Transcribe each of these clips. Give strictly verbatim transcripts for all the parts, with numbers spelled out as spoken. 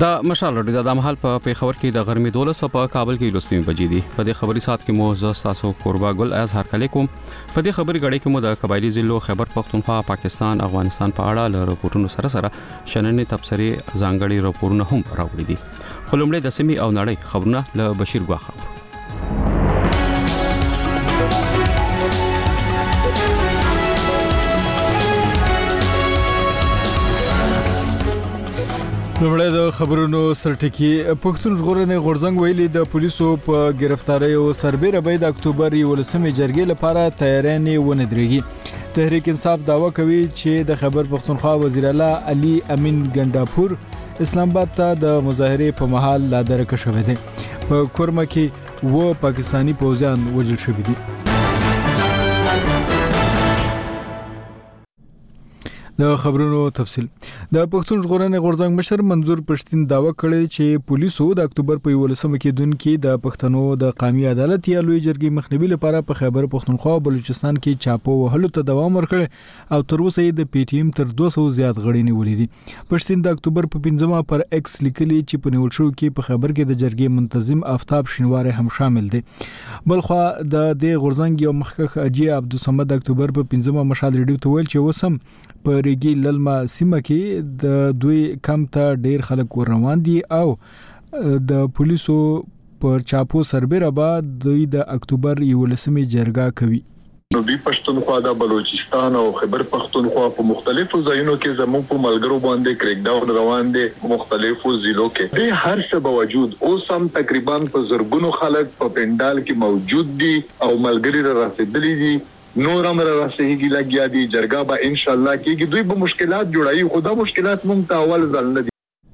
دا مشال رډي د مهال په پیښور کې د غرمې دولس په کابل کې لوستمي بجې دي. په دې خبري سات کې مو زه تاسو قربا ګل اظهار کلیکم. په دې خبري غړي کې مو د قبایلی ضلعو خیبر پختونخوا، پاکستان، افغانستان په اړه له راپورونو سره سره شننې تبصري ځانګړي راپورونه هم راوړي دي. خلمړې د سیمې او نړۍ خبرونه له بشیر ګواخه. لومړی د خبرونو سرټکی. پښتون ژغورنې غورځنګ ویلي د پولیسو په گرفتاری او سربېره به د اکتوبر یولسمې جرګې لپاره تیارانې ونه درېږي. تحریک انصاف داوا کوي چې د خیبر پختونخوا وزیر اعلی علي امین ګنڈاپور اسلام آباد ته د مظاهرې په مهال لا درکه شوی دی. په کورمه کې و پاکستانی پوځیان وژل شوي دي. د خبرونو تفصیل. د پښتون ژغورنې غورځنګ مشر منظور پښتين داوا کړی چې پولیسو د اکتوبر په یولسمه کې دونکو د پښتنو د قومي عدالت یا لوی جرګې مخنیوي لپاره په خیبر پختونخوا او بلوچستان کې چاپو وهلو ته دوام ورکړ او تر اوسه د پی ټی ایم تر دوه سوه زیات غړي نیولې دي. پښتين د اکتوبر په پنځمه پر ایکس لیکلي چې په نیول شو کې په خیبر کې د جرګې منتظم آفتاب شینوار هم شامل دي. بلخوا د دې غورځنګ یو مخکخ اجي عبدالصمد اکتوبر په پنځمه مشال ریډیو ته ویل چې وسم په ریګي للما سیمه کې د دوی کم ته ډیر خلک ور روان دي او د پولیسو پر چاپو سربېره بعد دوی د اکتوبر یولسمې جرګه کوي. نو بي پښتونخوا د بلوچستان او خیبر پښتونخوا په مختلفو ځایونو کې زموږ په ملګرو باندې کریک ډاون روان دي. مختلفو ضلعو کې د هر څه باوجود اوس هم تقریبا په زرګونو خلک په پندال کې موجود دي او ملګری را رسیدلي دي. نور امر راسېږي لګیا دي. جرګه به ان شاء الله کېږي. دوی به مشکلات جوړایي، خو دا مشکلات مونږ ته اول ځل نه دي.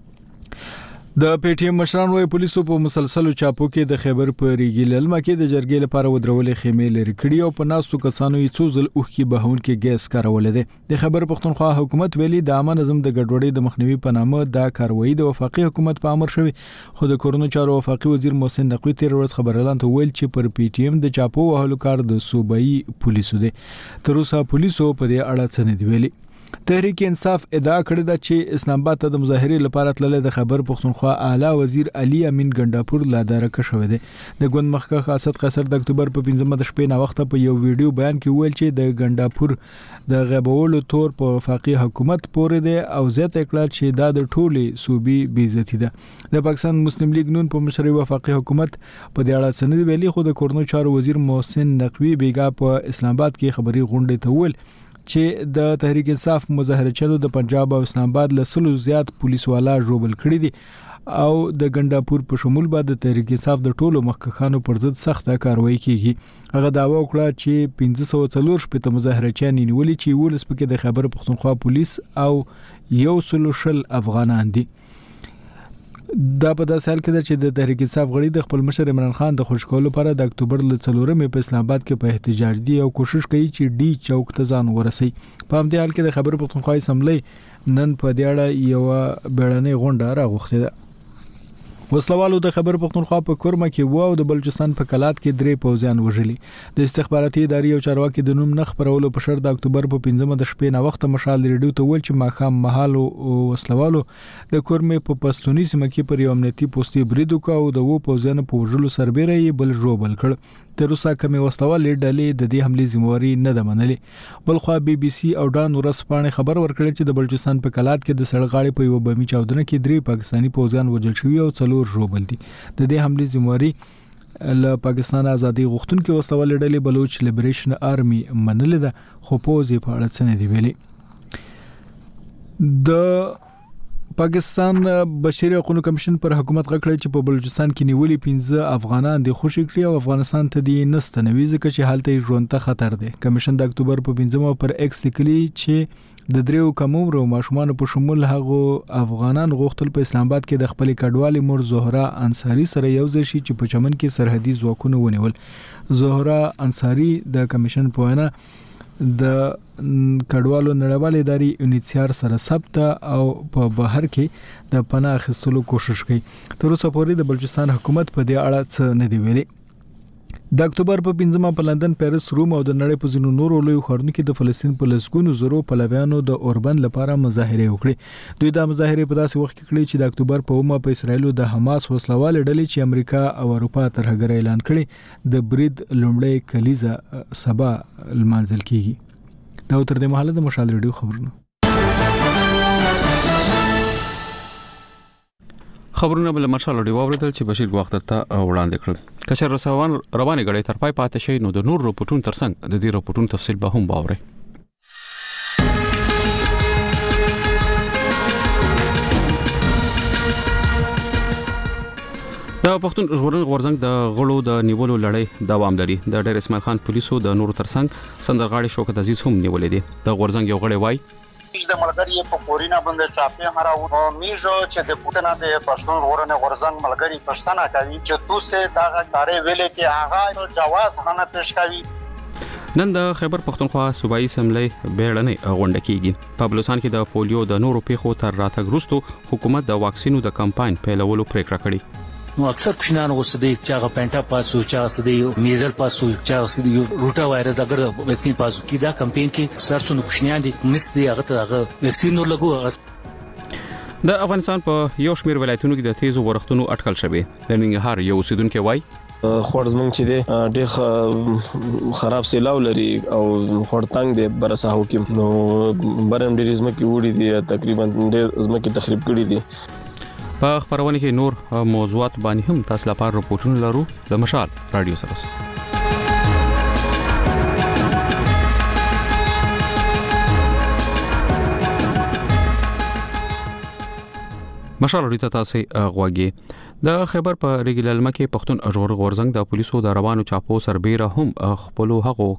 د پی ټی ایم مشران وايي پولیسو په مسلسلو چاپو کې د خیبر په ریګي للما کې د جرګې لپاره ودرولې خیمې لري کړي او په ناستو کسانو یې څو ځل اوخ کې بهون کې ګیس کارول دي. د خیبر پختونخوا حکومت ویلي د عامه نظم د ګډوډۍ د مخنیوي په نامه دا کاروایی د وفاقي حکومت په امر شوی. خو د کورونو چارو وفاقي وزیر محسن نقوی تیر ورځ خبرلاند ویل چې پر پی ټی ایم د چاپو وهلو کار د صوبایي پولیسو دی. تر اوسه پولیسو په دې اړه څه نه دی ویلي. تحریک انصاف ادعا کړې ده چې اسلام آباد ته د مظاهرې لپاره تللی د خیبر پختونخوا اعلی وزیر علي امین ګنڈاپور لا درکه شوی دی. د ګوند مخکخ اسد قیصر د اکتوبر په پنځمه د شپې نه وخت په یو ویډیو بیان کې ویل چې د ګنڈاپور د غیبولو تور په وفاقي حکومت پورې دی او زیاته کړه چې دا د ټولي صوبي بیزتی ده. د پاکستان مسلم لیگ نون په مشرۍ وفاقي حکومت په دې اړه څه نه ویلي. خو د کورونو چارو وزیر محسن نقوی بیګا په اسلام آباد کې خبري غونډه ته ویل چې د تحریک انصاف مظاهره چلو د پنجاب او اسلام آباد له سلو زیات پولیس والا ژوبل کړي دي او د ګنڈاپور په شمول بعد د تحریک انصاف د ټولو مخکخانو پر ضد سخته کاروایی کیږي. هغه داوا وکړه چې پنځه سوه څلور شپږ مظاهره چاني نیولې چې ولس پکې د خیبر پختونخوا پولیس او یو سلو شل افغانان دي. دا په داسې حال کې ده چې د تحریک انصاف غړي د خپل مشر عمران خان د خوش کولو لپاره د اکتوبر ل څلورمې په اسلام آباد کې په احتجاج دي او کوشش کوي چې ډي چوک ته ځان ورسي. په همدې حال کې د خیبر پختونخوا اسمبلی نن په دې اړه یو بیړنۍ غونډه راغوښتې ده. وسلوالو د خیبر پختونخوا په کورمه کې و او د بلوچستان په کلات کې درې پوځیان وژلي. د استخباراتي ادارې او چارواکي د نوم نخ پرولو په شرط د اکتوبر په پنځمه د شپې نه وخت مشال ریډیو ته ویل چې ماخام محل او وسلوالو د کورمه په پښتوني سیمه کې پر یو امنیتي پوسټي برید وکاو او د وو پوځیانو په وژلو سربېره یې بل ژوبل کړ. تر اوسه کومې وسلوالې ډلې د دې حملې ذمہواري نه ده منلې. بلخوا بي بي سي او ډان ورځپاڼې خبر ورکړي چې د بلوچستان په کلات کې د سړک غاړې په یو بمي چاودنه کې درې پاکستاني پوځیان وژل شوي او څلور ژوبل دي. د دې حملې ذمہواري له پاکستان ازادي غوښتونکو وسلوالې ډلې بلوچ لیبریشن آرمي منلې ده خو پوځي په اړه څه نه دی ویلي. د پاکستان بشري حقوقو کمیشن پر حکومت غکړی چې په بلوچستان کې نیولې پنځه افغانان د خوشی کړی او افغانستان ته دی نستنوي ځکه چې حالت یې ژوند ته خطر دی. کمیشن د اکتوبر په پنځمه پر ایکس لیکلي چې د دریو کمومرو ماشومان په شمول هغه افغانان غوښتل په اسلام آباد کې د خپل کډوالي مور زهرا انصاری سره یو ځای شي چې په چمن کې سرحدي ځواکونه ونیول. زهرا انصاری د کمیشن په وینا د کډوالو نړیوال ادارې یونیسیار سره ثبت او په بهر کې د پناه اخیستلو کوشش کوي. تر اوسه پورې د بلوچستان حکومت په دې اړه څه نه دی ویلي. د اکتوبر په پنځمه په لندن، پیرس، روم او د نړۍ په ځینو نورو لویو ښارونو کې د فلسطین په لسګونو زرو پلویانو د اوربند لپاره مظاهره وکړې. دوی دا مظاهره په داسې وخت کې کړې چې د اکتوبر په اومه په اسرایل د حماس وسلوال ډلې چې امریکا او اروپا ترهګر اعلان کړي د برید لومړی کلیزه سبا لمانځل کیږي. دا تر دې مهاله د مشال ریډیو خبرونه خبرونه بل مشال ډیو اوریدل چې بشیر وخت ته وړاندې کړل. کچر رسوان روانه غړې تر پای پاتې شي نو د نور رپورټونو ترڅنګ د دې رپورټونو تفصیل به هم باوري. د پښتون ژغورنې غورځنګ د غړو د نیولو لړۍ دوام لري. د ډېر اسماعیل خان پولیسو د نور ترڅنګ سندرغاړي شوکت عزیز هم نیولې دي. د غورځنګ یو غړی وای د ملګری په کورینا باندې چاپی هراو میزو چې د پښتنه د پښتون ژغورنې غورځنګ ملګری پښتنه کوي چې توسه دا کارې ویلې کې هغه جواز هنه پیش کوي. نن د خیبر پختونخوا صوبایي سملې بیړنۍ غونډه کیږي. په بلوچستان کې د پولیو د نورو پیښو تر راتګ وروسته حکومت د واکسینو د کمپاین پیلولو پریکړه کړې. نو اکثر کوشنان غوسدي چې هغه پینټا پاسو چې هغه سدي میزل پاسو چې هغه سدي روټا وایرس دغه ویکسین پاسو کې دا کمپاین کې سرسونو کوشنیان دي مس دي هغه ته هغه ویکسین نور لګو. د افغانستان په یو شمېر ولایتونو کې د تیزو ورښتونو اټکل شوی. د ننګرهار یو اوسیدونکو وای خوړزمنګ چې دی ډېر خراب سیلاو لري او خړتنګ دی بر ساحو کې نو برم ډېر زمکه وړي دي تقریبا ډېر زمکه تخریب کړي دي. په خبرونه کې نور موضوعات باندې هم تاسو لپاره رپورټونه لرو. د مشال رادیو سره مشال رادیو تاسو غواګي. د خیبر په ریګل مکه پښتون ژغورنې غورځنګ د پولیسو د روانو چاپو سربېره هم خپل هغو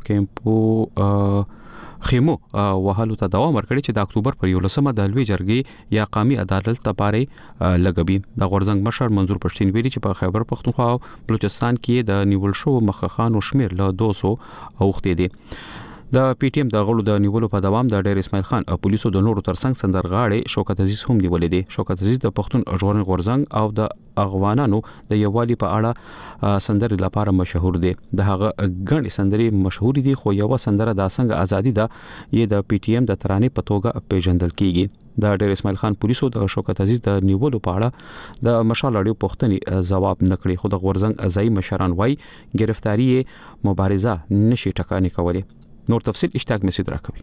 کیمپو خیمو وهلو ته دوام ورکړي چې د اکتوبر پر یولسمه د لوی جرګې یا قومي عدالت لپاره لګوي. د غورځنګ مشر منظور پښتين ویلي چې په خیبر پښتونخوا او بلوچستان کې د نیول شو مخخانو شمیر له دوه سوه اوخته دي. د پی ټی ایم د غړو د نیولو په دوام د ډېر اسماعیل خان پولیسو د نورو ترڅنګ سندرغاړي شوکت عزیز هم نیولې دي. شوکت عزیز د پښتون ژغورنې غورځنګ او د افغانانو د یووالي په اړه سندري لپاره مشهور دي. د هغه غني سندري مشهور دي خو یو سندره د څنګه ازادي ده یې د پی ټی ایم د ترانې په توګه پیژندل کیږي. د ډېر اسماعیل خان پولیسو د شوکت عزیز د نیولو په اړه د مشال اړیو پښتني جواب نکړي خو د غورځنګ ازای مشران وای گرفتاری مبارزه نشي ټکانې کولی. نور تفصیل اشتاق مسید راکوي.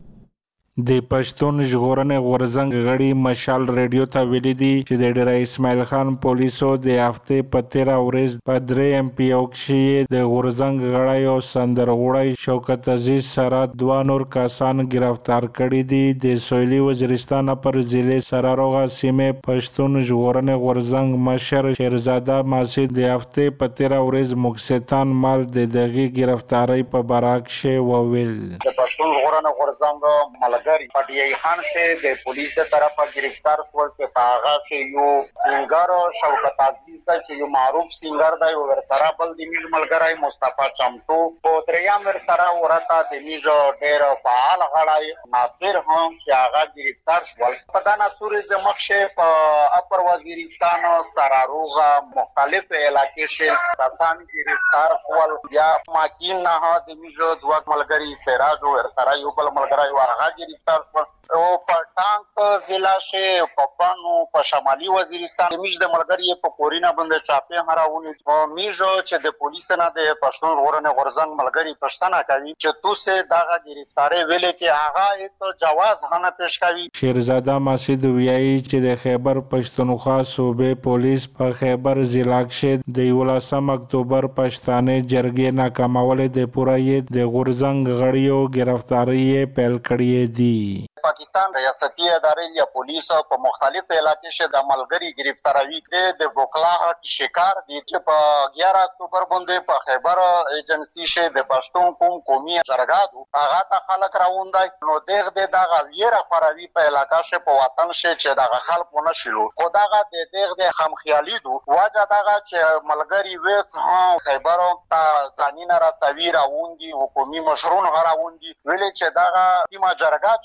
د پښتون ژغورنې غورځنګ غړي مشال ریډیو ته ویلي دي چې د ډېر اسماعیل خان پولیسو د هفته په تیرا ورځ په درې ایم پی او کې د غورځنګ غړي او سندرغړي شوکت عزیز سره دوه نور کسان گرفتار کړي دي. د سویلي وزیرستان پر ضلع سراروغه سیمه پښتون ژغورنې غورځنګ مشر شیرزاده ماسي د هفته په تیرا ورځ مکستان مال د دغه گرفتاری په براک شي وویل. د پښتون ژغورنې غورځنګ ملګری پټي خان شه د پولیس د طرفه گرفتار کول چې پاغه شه یو سنگر شوکت عزیز دا چې یو معروف سنگر دی ور سره بل د میج ملګری مصطفی چمتو او دریم ور سره ورته د میج ډیر فعال غړای ناصر هم چې هغه گرفتار شول. په دانا سورې مخشه په اپر وزیرستان سراروغه مختلف علاقې شه کسان گرفتار شول. یا ماکین نه د میج دوه ملګری سراج ور سره یو بل ملګری ورغه او په ټانک ضلع شه په بانو په شمالي وزیرستان میج د ملګری په کورینا باندې چاپی هراونی او میج چې د پولیس نه د پښتون ژغورنې غورځنګ ملګری پښتنه کوي چې توسه دغه گرفتاری ویلې کې هغه ته جواز هنه پیش کوي. شیرزاده مسعود ویایي چې د خیبر پښتونخوا صوبې پولیس په خیبر ضلع کې د یولسم اکتوبر پښتانه جرګې ناکامول د پوره د غورځنګ غړیو گرفتاری پیل کړی دی. پاکستان ریاستي ادارې یا پولیس په مختلف علاقې شه د ملګری گرفتاروي کې د بوکلاهټ شکار دي چې په یازده اکتوبر باندې په خیبر ایجنسی شه د پښتون قوم قومي جرګادو هغه ته خلک راوندای نو دغه د دغه ویره خروي په علاقې شه په وطن شه چې دغه خلک ونه شلو خو دغه د دغه د خمخیالي دو واجه دغه چې ملګری وس ها خیبر ته ځانینه را سوي راوندي حکومي مشرون راوندي ویل چې دغه کیما جرګا چې راونه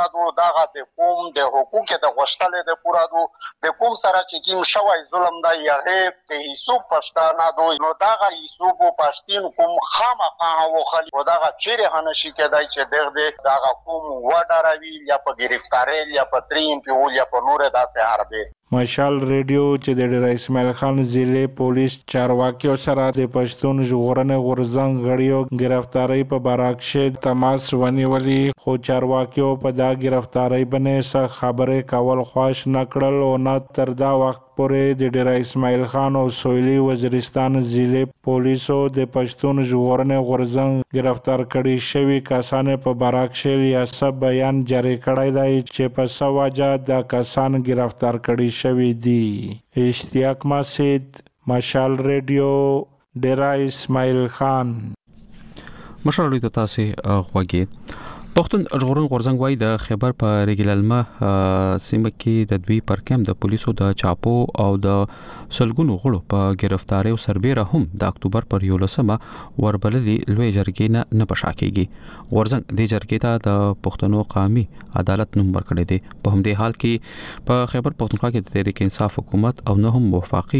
دو دغه د قوم د حقوق د غوښتل د پورا دو د قوم سره چې کوم شوی ظلم دا یغه د هیڅ پښتانه دو نو دغه هیڅ پښتین قوم خامخا وخلی او دغه چیرې هنشي کېدای چې دغه دغه قوم وډاروي یا په گرفتاری یا په تریم په یا په نور داسې حربه مشال ریډیو چې د ډیر اسماعیل خان ضلع پولیس چارواکي سره د پښتون ژغورنې غورځنګ غړیو گرفتاری په باراکشه تماس ونیولي خو چارواکیو په دا گرفتاری باندې څه خبرې کول خوښ نکړل او نه تر دا وخت پورې د ډیر اسماعیل خان او سویلي وزیرستان ضلع پولیسو د پښتون ژغورنې غورځنګ گرفتار کړي شوی کسان په باراکشه ریاست بیان جاری کړی دی چې په سواجه د کسان گرفتار کړي شوی دی. اشتیاق ماسید، مشال ریډیو، ډیرا اسماعیل خان. مشال ریډیو تاسو غوږی پښتون ژغورنې غورځنګ وايي د خیبر په ریګللمه سیمه کې د دوی پر کم د پولیسو د چاپو او د سلګونو غړو په گرفتاری او سربېره هم د اکتوبر پر یولسمه وربللي لوی جرګې نه نه پشاکېږي. غورځنګ د جرګې ته د پښتنو قومي عدالت نوم ورکړی دی. په همدې حال کې په خیبر پښتونخوا کې د تحریک انصاف حکومت او نه هم وفاقي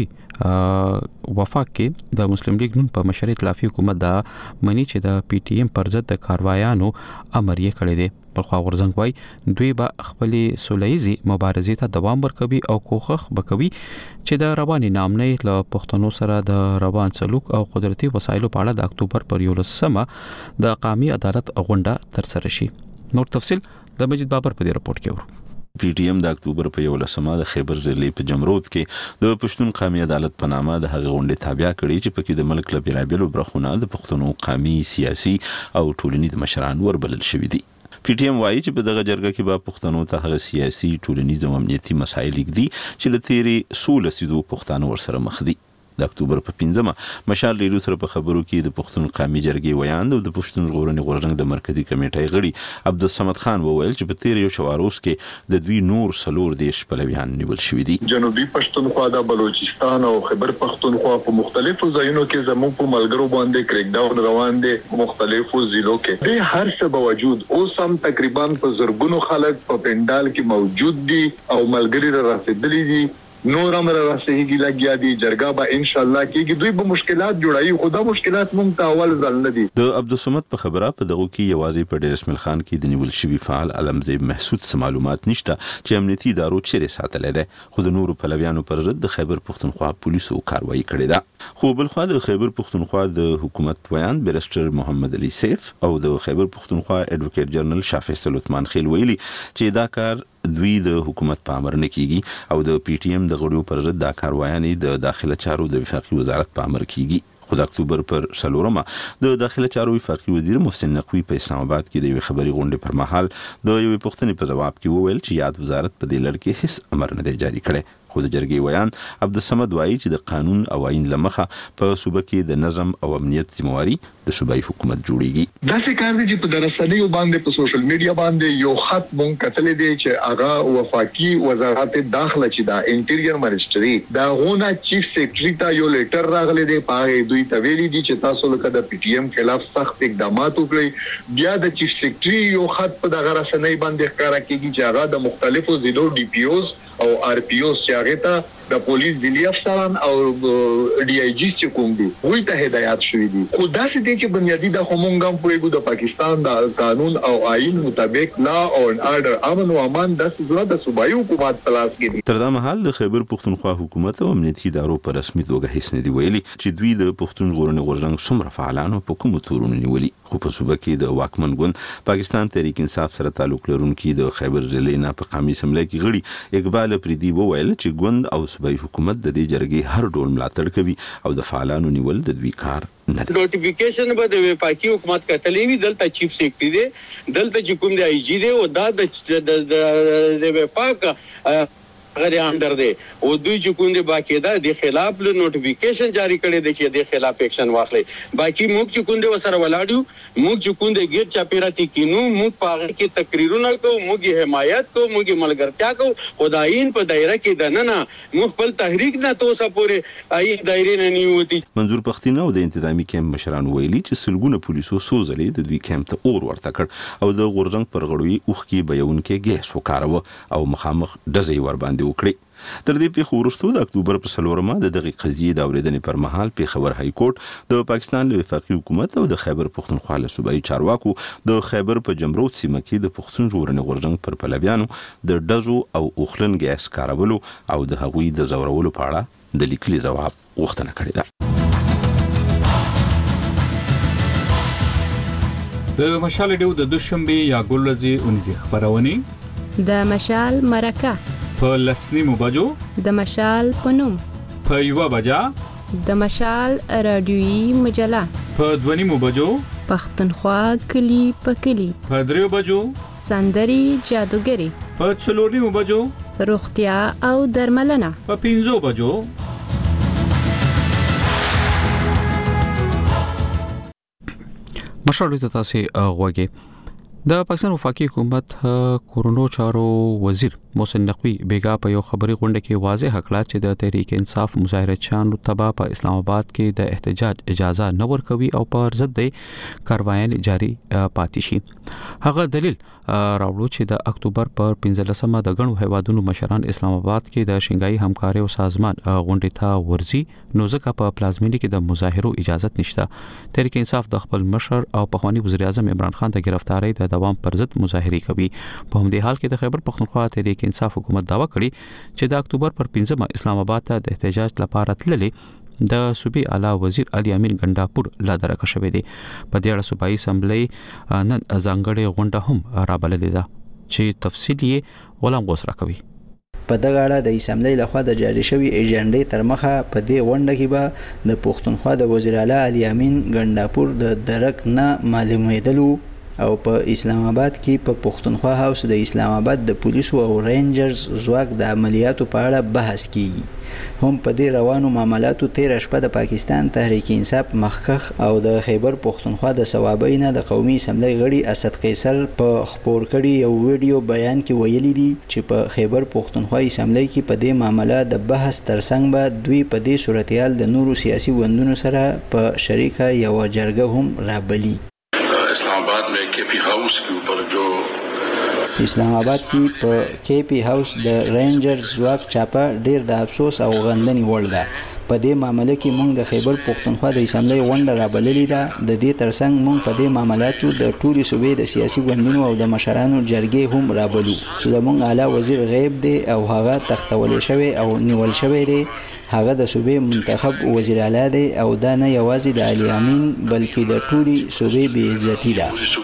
وفاق کې د مسلم لیگ نون په مشرۍ ائتلافي حکومت د منی چې د پی ټی ایم پر ضد د کاروایانو امر یې کړی دی. بلخوا غورځنګ وايي دوی به خپلې سولهیزي مبارزې ته دوام ورکوي او کوښښ وکوي چې د رواني نامنۍ له پښتنو سره د روان سلوک او قدرتي وسایلو په اړه د اکتوبر پر یولسمه د قومي عدالت غونډه ترسره شي. نور تفصيل د مجید بابر په دې رپورت کې ورو. پی ټی ایم د اکتوبر په یولسمه د خیبر ضلع په جمرود کې د پښتون قومي عدالت په نامه د هغه غونډې تابع کړي چې پکې د ملک له بیلابیلو برخونه د پښتنو قومي سیاسي او ټولنیز مشران وربلل شوي دي. پی ټی ایم وايي چې په دغه جرګه کې به پښتنو ته هغه سیاسي ټولنیز او امنیتي مسایل دي چې له تیرې څو لسیزو پښتانه ورسره مخ دي. د اکتوبر په پنځمه مشال ریډیو سره په خبرو کې د پښتون قومي جرګې ویاند او د پښتون ژغورنې غورځنګ د مرکزی کمیټې غړي عبدالصمد خان وویل چې په تیر یو شواروس کې د دوی نور سلور دیش پلویان نیول شوي دي. جنوبي پښتونخوا د بلوچستان او خیبر پښتونخوا په مختلفو ځایونو کې زموږ په ملګرو باندې کریک ډاون روان دي مختلفو ضلعو کې. د هر څه باوجود اوس هم تقریبا په زرګونو خلک په پندال کې موجود دي او ملګری را رسیدلي دي. نور امر راسېږي لګیا دي جرګه به ان شاء الله کېږي. دوی به مشکلات جوړایي خدا مشکلات مونږ ته اول ځل نه دي. د عبدالصمد په خبره په دغه کې یوازې په ډیر اسماعیل خان کې د نیول شوی فعال علمزی محسود څه معلومات نشته چې امنیتي ادارو چیرې ساتل دي خو د نورو پلویانو پر ضد د خیبر پښتونخوا پولیسو کاروایی کړې ده. خو بل خو د خیبر پښتونخوا د حکومت ویان بیرسټر محمد علي سیف او د خیبر پښتونخوا ایډوکیټ جنرال شاه فیصل عثمان خیل ویلي چې دا کار دوی د حکومت په امر نه کیږي او د پی ټی ایم د غړو پر ضد د کاروایانې د داخله چارو د وفاقي وزارت په امر کیږي. خو د اکتوبر پر څلورمه د داخله چارو وفاقي وزیر محسن نقوی په اسلام آباد کې د یو خبري غونډې پر مهال د یو پښتني په جواب کې وویل چې یاد وزارت په دې لړ کې هیڅ امر نه دی جاری کړی. خو د جرګې ویان عبدالصمد وایي چې د قانون او آئین لمخه په صوبه کې د نظم او امنیت ذمہواری د صوبایي حکومت جوړیږي. دا څه کار دی چې په درسنیو باندې په سوشل میډیا باندې یو خط مونږ کتلې دی چې هغه وفاقي وزارت داخله چې دا انټیریر منسټري دا غونه چیف سیکریټری ته یو لیټر راغلی دی پاره دوی ته ویلي دي چې تاسو لکه د پی ټی ایم خلاف سخت اقدامات وکړئ. بیا د چیف سیکریټری یو خط په دغه رسنۍ باندې ښکارا کیږي چې هغه د مختلفو ضلعو ډي پی اوز او آر پی اوز چې هغه ته د پولیس ضلعي افسران او ډي آی جی چې کوم دي وایي ته هدایت شوې دي. خو دا څه دي چې بنیادی د همونګم په د پاکستان د قانون او آئین مطابق لا او آرډر امن او امان د سزا د صوبایي حکومت پلاس کې دي. تر دا مهال د خیبر پښتونخوا حکومت او امنیتي ادارو په رسمي توګه هیڅ نه دی ویلي چې دوی د پښتون ژغورنې غورځنګ څومره فعالانو په کومو تورونو نیولي. خو په صوبه کې د واکمن ګوند پاکستان تحریک انصاف سره تعلق لرونکي د خیبر ضلع نه په قومي اسمبلی کې غړي اقبال افریدي وویل چې ګوند او صوبایي حکومت د دې جرګې هر ډول ملاتړ کوي او د فعالانو نیول د دوی کار نه دی. نوټیفیکیشن به د وفاقي حکومت کتلې وی دلته چیف سیکریټری دی دلته چې کوم دی آی جی دی او دا د د وفاق غیر انډر دی او دوی چې کوم دي باقاعده د خلاف له نوټیفیکیشن جاری کړي دي چې د خلاف اکشن واخلي. باقي موږ چې کوم دي وسره ولاړو موږ چې کوم دي غیر چاپیراتی کینو موږ پاغه کې تقریرونه کوو موږ حمایت کوو موږ ملګرتیا کوو خداین په دایره کې د نن موږ خپل تحریک نه توسه پورې ای دایره نه نیوتی. منظور پښتینه او د انتظامی کیمپ مشران ویلي چې سلګونه پولیسو سوزلې د دوی کیمپ ته اور ورته کړ او د غورځنګ پر غړوي اوخ کې بیون کې ګیس وکاروه او مخامخ ډزې ور باندې وکړي. تر دې پیښو وروسته د اکتوبر په څلورمه د دغه قضیې د اورېدنې پر مهال پیښور های کورټ د پاکستان له وفاقي حکومت او د خیبر پښتونخوا له صوبایي چارواکو د خیبر په جمروت سیمه کې د پښتون ژغورنې غورځنګ پر پلویانو د ډزو او اوخلن ګیس کارولو او د هغوی د زورولو په اړه د لیکلي ځواب غوښتنه کړې ده. د مشال ډیو د دوشنبه یا ګلورځي اونیزه خبرونه د مشال مرکه په لسنیمو بجو د مشال پنوم په یو بجا د مشال رادیویی مجله په دونیمو بجو پښتونخوا کلی په کلی په دریو بجو سندري جادوګری په څلورنیمو بجو روغتیا او درملنه په پنځو بجو مشرانو ته تاسو غوږی. د پاکستان وفاقي حکومت کورونو چارو وزیر محسن نقوی بیگا په یو خبري غونډه کې واضح کړه چې د تحریک انصاف مظاهرچیانو تبا په اسلام آباد کې د احتجاج اجازه نه ورکوي او پر ضد د کاروایي جاری پاتې شي. هغه دلیل راوړو چې د اکتوبر پر پنځلسمه د غنو هیوادونو مشران اسلام آباد کې د شنګای همکاري او سازمان غونډې ته ورځي نو ځکه په پلازمینه کې د مظاهرو اجازه نشته. تحریک انصاف د خپل مشر او پخوانی وزیر اعظم عمران خان د گرفتاری د دوام پر ضد مظاهره کوي. په همدې حال کې د خیبر پښتونخوا تحریک انصاف حکومت داوا کړی چې د اکتوبر پر پنځمه اسلام آباد ته د احتجاج لپاره تللې د صوبې اعلی وزیر علي امین ګنداپور لا درکه شوې دي. په دې اړه صوبایي اسمبلی نن ځانګړې غونډه هم رابللې ده چې تفصیل یې غلام غوس راکوي. په دغه اړه د اسمبلی لخوا د جاری شوی ایجنډې تر مخه په دې غونډه کې به د پښتونخوا د وزیر اعلی علي امین ګنداپور د درک نه معلومېدلو او په اسلام آباد کې په پښتونخوا هاوس د اسلام آباد د پولیسو او رینجرز ځواک د عملیاتو په اړه بحث کیږي. هم په دې روانو معاملاتو تیر شپه د پاکستان تحریک انصاف مخکخ او د خیبر پښتونخوا د ثوابینه د قومي اسمبلی غړي اسد قیصر په خبر کړي یو ویډیو بیان کې ویلي دي چې په خیبر پښتونخوا اسمبلی کې په دې معاملې د بحث ترڅنګ به دوی په دې صورتحال د نورو سیاسي وندونو سره په شریکه یو جرګه هم رابلی. اسلام آباد میں کے پی ہاؤس کے اوپر جو اسلام آباد کې په کې پی هاوس د رینجر ځواک چاپه ډیر د افسوس او غندنې وړ ده. په دې معاملې کې موږ د خیبر پښتونخوا د اسمبلی غونډه رابللې ده. د دې ترڅنګ موږ په دې معاملاتو د ټولي صوبې د سیاسي ګوندونو او د مشرانو جرګې هم رابلو چې زموږ اعلی وزیر غیب دی او هغه تختول شوی او نیول شوی دی. هغه د صوبې منتخب وزیر اعلی دی او دا نه یوازې د علي امین بلکې د ټولي صوبې بې عزتي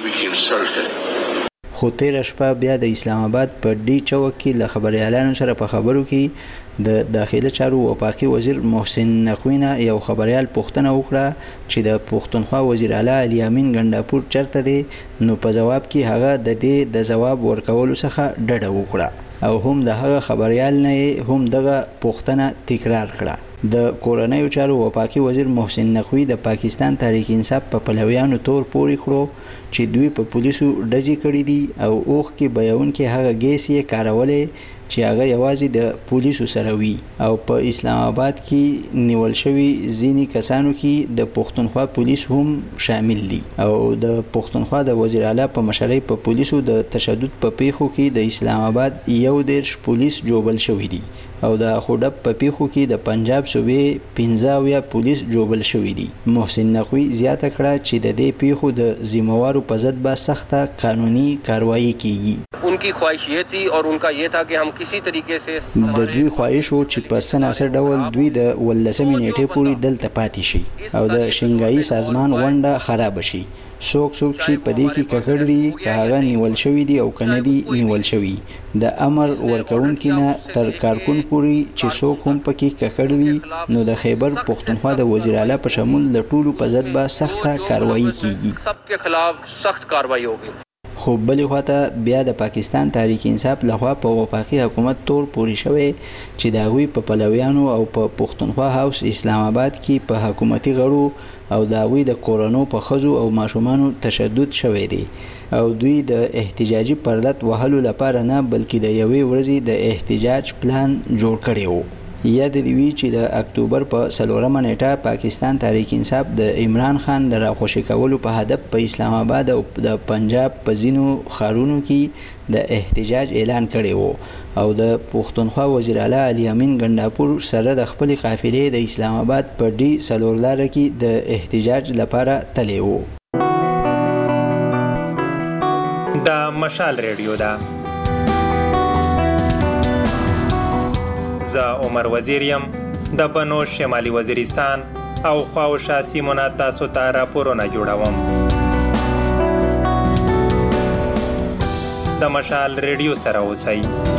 ده. خو تیر شپه بیا د اسلام آباد په ډي چوک کې له خبريالانو سره په خبرو کې د داخله چارو وفاقي وزیر محسن نقوی نه یو خبريال پوښتنه وکړه چې د پښتونخوا وزیر اعلی علي امین ګنداپور چرته دی. نو په جواب کې هغه د دې د جواب ورکولو څخه ډډه وکړه او هم د هغه خبريال نه هم دغه پوښتنه تکرار کړه. د کورنیو چارو وفاقي وزیر محسن نقوی د پاکستان تحریک انصاف په پلویانو تور پوري کړو چې دوی په پولیسو ډزې کړې دي او اوخ کې بیان کې هغه ګیس یې کارولې چې هغه یوازې د پولیسو سره وي او په اسلام آباد کې نیول شوی ځینی کسانو کې د پښتونخوا پولیس هم شامل دي او د پښتونخوا د وزیر اعلی په مشرۍ په پولیسو د تشدد په پیښو کې د اسلام آباد یو دیرش پولیس جوړل شوی دي او د خوډب په پیښو کې د پنجاب صوبې پنځه ویا پولیس جوړل شوی دي. محسن نقوی زیاته کړه چې د دې پیښو د ذمہوارو په ضد به سخته قانوني کاروایی کیږي. उनकी ख्वाहिश ये थी और उनका ये था कि हम किसी तरीके से د دوی خواهش و چې په سناسر ډول دوی د ولسمې نیټې پورې دلته پاتې شي او د شنګایي سازمان غونډه خراب شي. څوک څوک چې په دې کې ککړ دي که هغه نیول شوي دي او که نه دي نیول شوي د امر ورکوونکي نه تر کارکون پورې چې څوک هم پکې ککړ وي نو د خیبر پښتونخوا د وزیر اعلی په شمول د ټولو په ضد به سخته کاروایی کیږي. سب کے خلاف سخت کاروایی ہوگی. خو بلې خواته بیا د پاکستان تحریک انصاف لخوا په وفاقي حکومت تور پوري شوی چې د هغوی په پلویانو او په پښتونخوا هاوس اسلام آباد کې په حکومتي غړو او د هغوی د کورونو په ښځو او ماشومانو تشدد شوی دی او دوی د احتجاجي پردت وهلو لپاره نه بلکې د یوې ورځې د احتجاج پلان جوړ کړی و. یاد دی وی چې د اکتوبر په څلورمه نیټه پاکستان تحریک انصاف د عمران خان د راخوشي کولو په هدف په اسلام آباد او د پنجاب په ځینو ښارونو کې د احتجاج اعلان کړی و او د پښتونخوا وزیر اعلی علي امین ګنداپور سره د خپل قافلې د اسلام آباد په ډي څلور لاره کې د احتجاج لپاره تللی و. د مشال ریډیو دا زه عمر وزیر یم د بنو شمالي وزیرستان او خواوشا سیمونه تاسو ته راپورونه جوړوم. د مشال ریډیو سره اوسئ.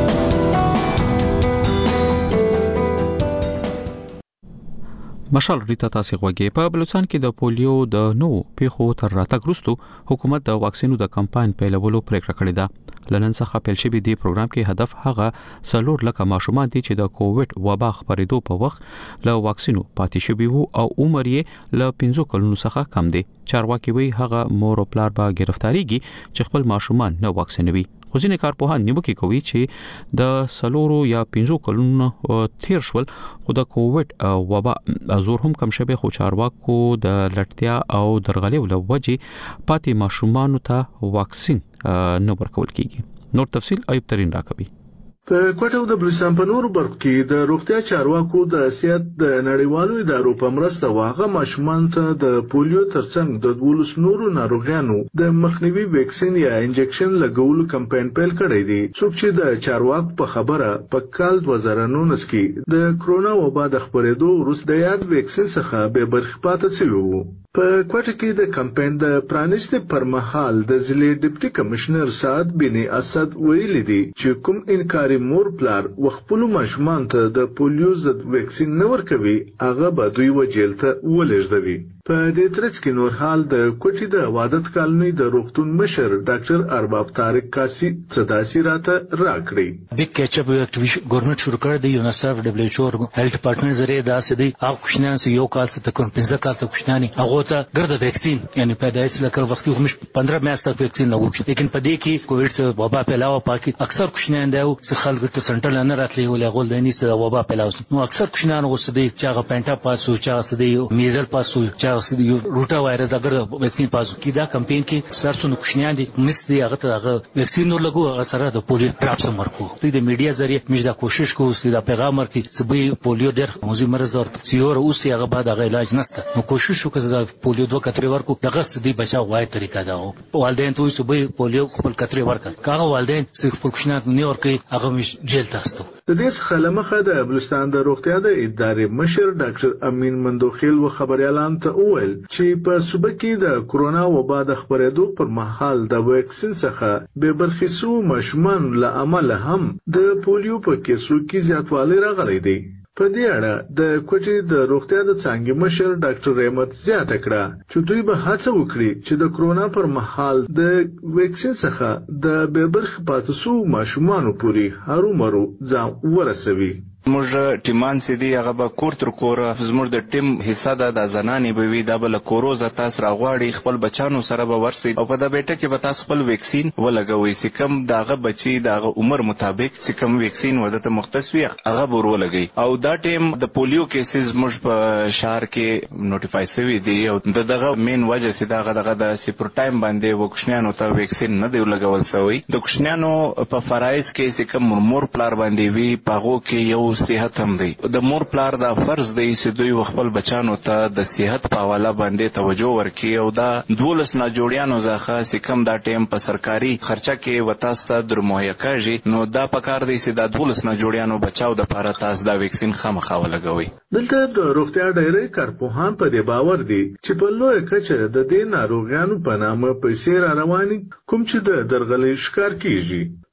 مشال ریتا تاسو غوږی په بلوچستان کې د پولیو د نو پیښو تر راتګ وروسته حکومت د واکسینو د کمپاین پیلولو پریکړه کړې ده. لنن څخه پیل شوی دی پروګرام کې هدف هغه څلور لکه ماشومان دي چې د کووډ وبا خبرېدو په وخت له واکسینو پاتې شوي وو او عمر یې له پنځو کلونو څخه کم دی. چارواکي وایي هغه مور او پلار به گرفتاریږي چې خپل ماشومان نه واکسینوي. خو ځینې کارپوهان نیوکه کوي چې د سلورو یا پنځو کلونو تیر شول خو د کووډ وبا زور هم کم شوی خو چارواکو د لټتیا او درغلیو له وجې پاتې ماشومان ته واکسین نه ورکول کیږي. نور تفصیل ایوب ترين راکوي. په کوټه د بلوچستان په نورو برخو کې د روغتیا چارواکو د صحت د نړیوالو ادارو په مرسته واغه ماشومان ته د پولیو ترڅنګ د دولس نورو ناروغیانو د مخنیوي ویکسین یا انجکشن لګولو کمپاین پیل کړی دی. څوک چې د چارواکو په خبره په کال دوه زره نولس کې د کرونا وبا د خپرېدو وروسته د یاد ویکسین څخه به برخه پاتې شوی وو. په کوټه کې د کمپاین د پرانیستي پر مهال د ضلع ډیپټي کمشنر سعد بن اسد ویلي دي چې کوم انکاري مور پلار وخپلو ماشومان ته د پولیو ضد ویکسین نه ورکوي هغه به دوی وجیل ته ولېږدوي. په دې ترڅ کې نور حال د کوټې د وادت کالونی د روغتون مشر ډاکټر ارباب طارق کاسي صداسي راته راکړي. بیگ کیچ اپ اکټیویشن ګورنمنت شروع کړ دی یونیسف دبليو ایچ او هیلث ډپارټمنټ زری دا سدي هغه کوښنان سه یو کال څخه کوم پنځه کال ته کوښناني هغه ته ګرد ویکسین یعنی پیدایش لکه وختي هم پندرہ میاشت تک ویکسین نه وکړي. لیکن په دې کې کووډ سره وبا پیلاو پاکي اکثر کوښنان دی چې خلک ته سنټرل نه راتلي ولې غول د نیسه وبا پیلاو نو اکثر کوښنان غوسدي چې هغه پینټا پاسو چې هغه سدي میزل پاسو چې هغه سدي روټا وایرس دغه ویکسین پاسو کې دا کمپاین کې سرسونو کوښنان دي مس دی هغه ته هغه ویکسین نور لګو هغه سره د پولیو ډراپس مرکو د میډیا ذریعہ موږ دا کوشش کوو چې دا پیغام ورکړي چې به پولیو ډېر موزي مرز ورته سیور اوس هغه بعد هغه علاج نشته نو کوشش وکړو چې دا پولیو دوه کتري ورکو دغه سدي بچاو وای طریقه دا والدین ته چې به پولیو خپل کتري ورکړي کاغه والدین چې خپل کوښنان نه ورکړي هغه مش جیل تاستو. د دې څخه لمخه د بلوچستان د روغتیا د ادارې مشر ډاکټر امین مندوخیل و خبريالان ته وویل چې په صوبه کې د کرونا وبا د خبرېدو پر مهال د ویکسین څخه به برخصو ماشومان له عمله هم د پولیو په کیسو کې زیاتوالی راغلی دی. په دې اړه د کوټې د روغتیا د څنګه مشر ډاکټر رحمت زیاته کړه چې دوی به هڅه وکړي چې د کرونا پر مهال د ویکسین څخه د به برخه پاتې شو ماشومان پوري هرومرو ځان ورسوي. موږ ټیمان سي دي هغه به کور تر کور زموږ د ټیم حصہ ده د زنانې به وي دا بل کوروزه تاسو راغواړي خپل بچانو سره به ورسي او په دا بیٹه کې به تاسو خپل ویکسین ولګوي چې کوم داغه بچي داغه عمر مطابق چې کوم ویکسین ودته مختص وي هغه به ورولګي او دا ټیم د پولیو کیسز موږ په شهر کې نوټیفای شوی دی او دغه مین وجه چې داغه دغه د سپور ټایم باندې وکښنانو ته ویکسین نه دی لګول شوی د کوښنانو په فرایز کې چې کوم مور پلار باندې وي پاغو کې یو صحت هم دی د مور پلار دا فرض دی چې دوی خپل بچانو ته د صحت په حواله باندې توجه ورکړي او دا دولس نه جوړیانو ځخه سکم دا ټیم په سرکاري خرچه کې وتاسته درموهیا کاږي نو دا پکار دی چې دا دولس نه جوړیانو بچاو د لپاره تاسو دا ویکسین خامخا ولګوي. دلته د روغتیا ډایرکټر کارپوهان په دې باور دي چې په لوی کچه د دې ناروغانو په نامه پیسې را رواني کوم چې د درغلي شکار کیږي.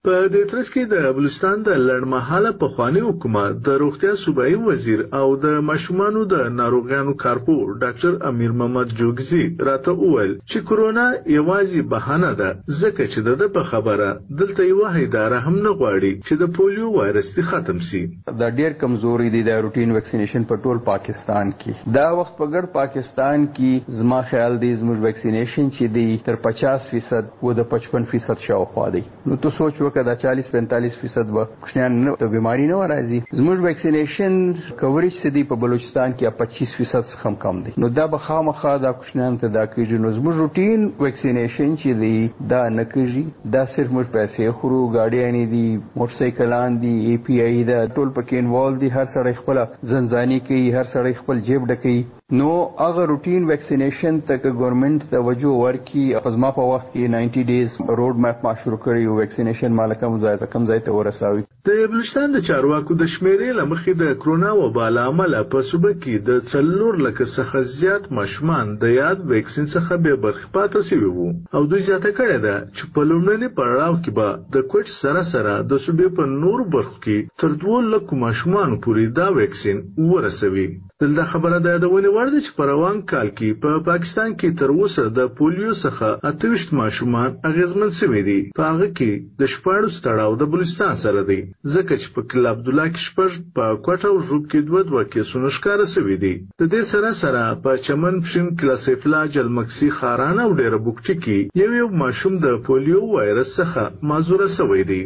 په دې ترڅ کې د بلوچستان د لړمحاله پخوانی حکومت د روغتیا صوبایي وزیر او د ماشومانو د ناروغانو کارپور ډاکټر امیر محمد جوګزي راته وویل چې کورونا یوازې بهانه ده ځکه چې د په خبره دلته یو اداره هم نه غواړي چې د پولیو وایرس دې ختم شي. دا ډېر کمزوري دي د روټین ویکسینیشن په ټول پاکستان کې. دا وخت په ګډ پاکستان کې زما خیال دی زموږ ویکسینیشن چې دی تر پچاس فیصد و د پچپن فیصد شاوخوا دی. نو تو سوچ کدا چالیس پینتالیس فیصد به کوشنیان ته بیماری نه راځي. زموږ ویکسینیشن کوریج سدي په بلوچستان کې پچیس فیصد څخه کم دی. نو دا به خامخا دا کوشنیان ته دا کیږي. نو زموږ روټین ویکسینیشن چې دی دا نه کیږي. دا صرف موږ پیسې خورو، ګاډیانې دي، موټر سایکلان دي، ای پی آی دا ټول پکې انوالو دي. هر سړی خپل زنځاني کوي، هر سړی خپل جیب ډکوي. نو هغه روټین ویکسینیشن ته ګورنمنت توجه ورکړي. ازما په وخت کې نایمټي ډیز روډ میپ ما شروع کړی او ویکسینیشن مالکه مزایزه کم ځای ته ورساوي. د بلوچستان د چارواکو د شمیرې لمخې د کرونا وبا له امله په صوبه کې د څلور لکه څخه زیات ماشومان د یاد ویکسین څخه بې برخې پاتې شوي وو او دوی زیاته کړې ده چې په لومړني پړاو کې به د کوټ سره سره د صوبې په نور برخو کې تر دوه لکو ماشومانو پورې دا ویکسین ورسوي. دلته خبره ده د ونې وړ ده چې په روان کال کې په پا پاکستان کې تر اوسه د پولیو څخه اته ویشت ماشومان اغېزمن شوي دي. په هغه کې د شپاړس تړاو د بلوچستان سره دی ځکه چې په کلي عبدالله کې شپږ، په کوټه او ژوب کې دوه دوه کیسونه ښکاره شوي دي. د دې سره سره په چمن، پښین، کلاسیفلا، جلمکسي، خاران او ډیره بوکچي کې یو یو ماشوم د پولیو وایرس څخه معذوره شوی دی.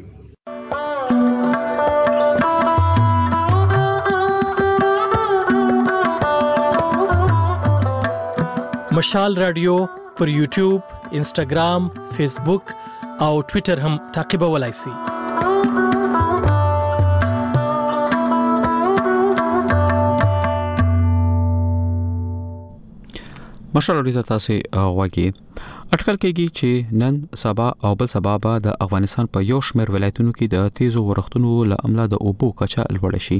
مشال رادیو پر یوټیوب، انسټاګرام، فیسبوک او ټوئیټر هم تعقیبولای شئ. مشال رادیو ته تاسو غواړئ اټکل کېږي چې نن سبا او بل سبا به د افغانستان په یو شمېر ولایتونو کې د تیزو ورښتونو له امله د اوبو کچه لوړه شي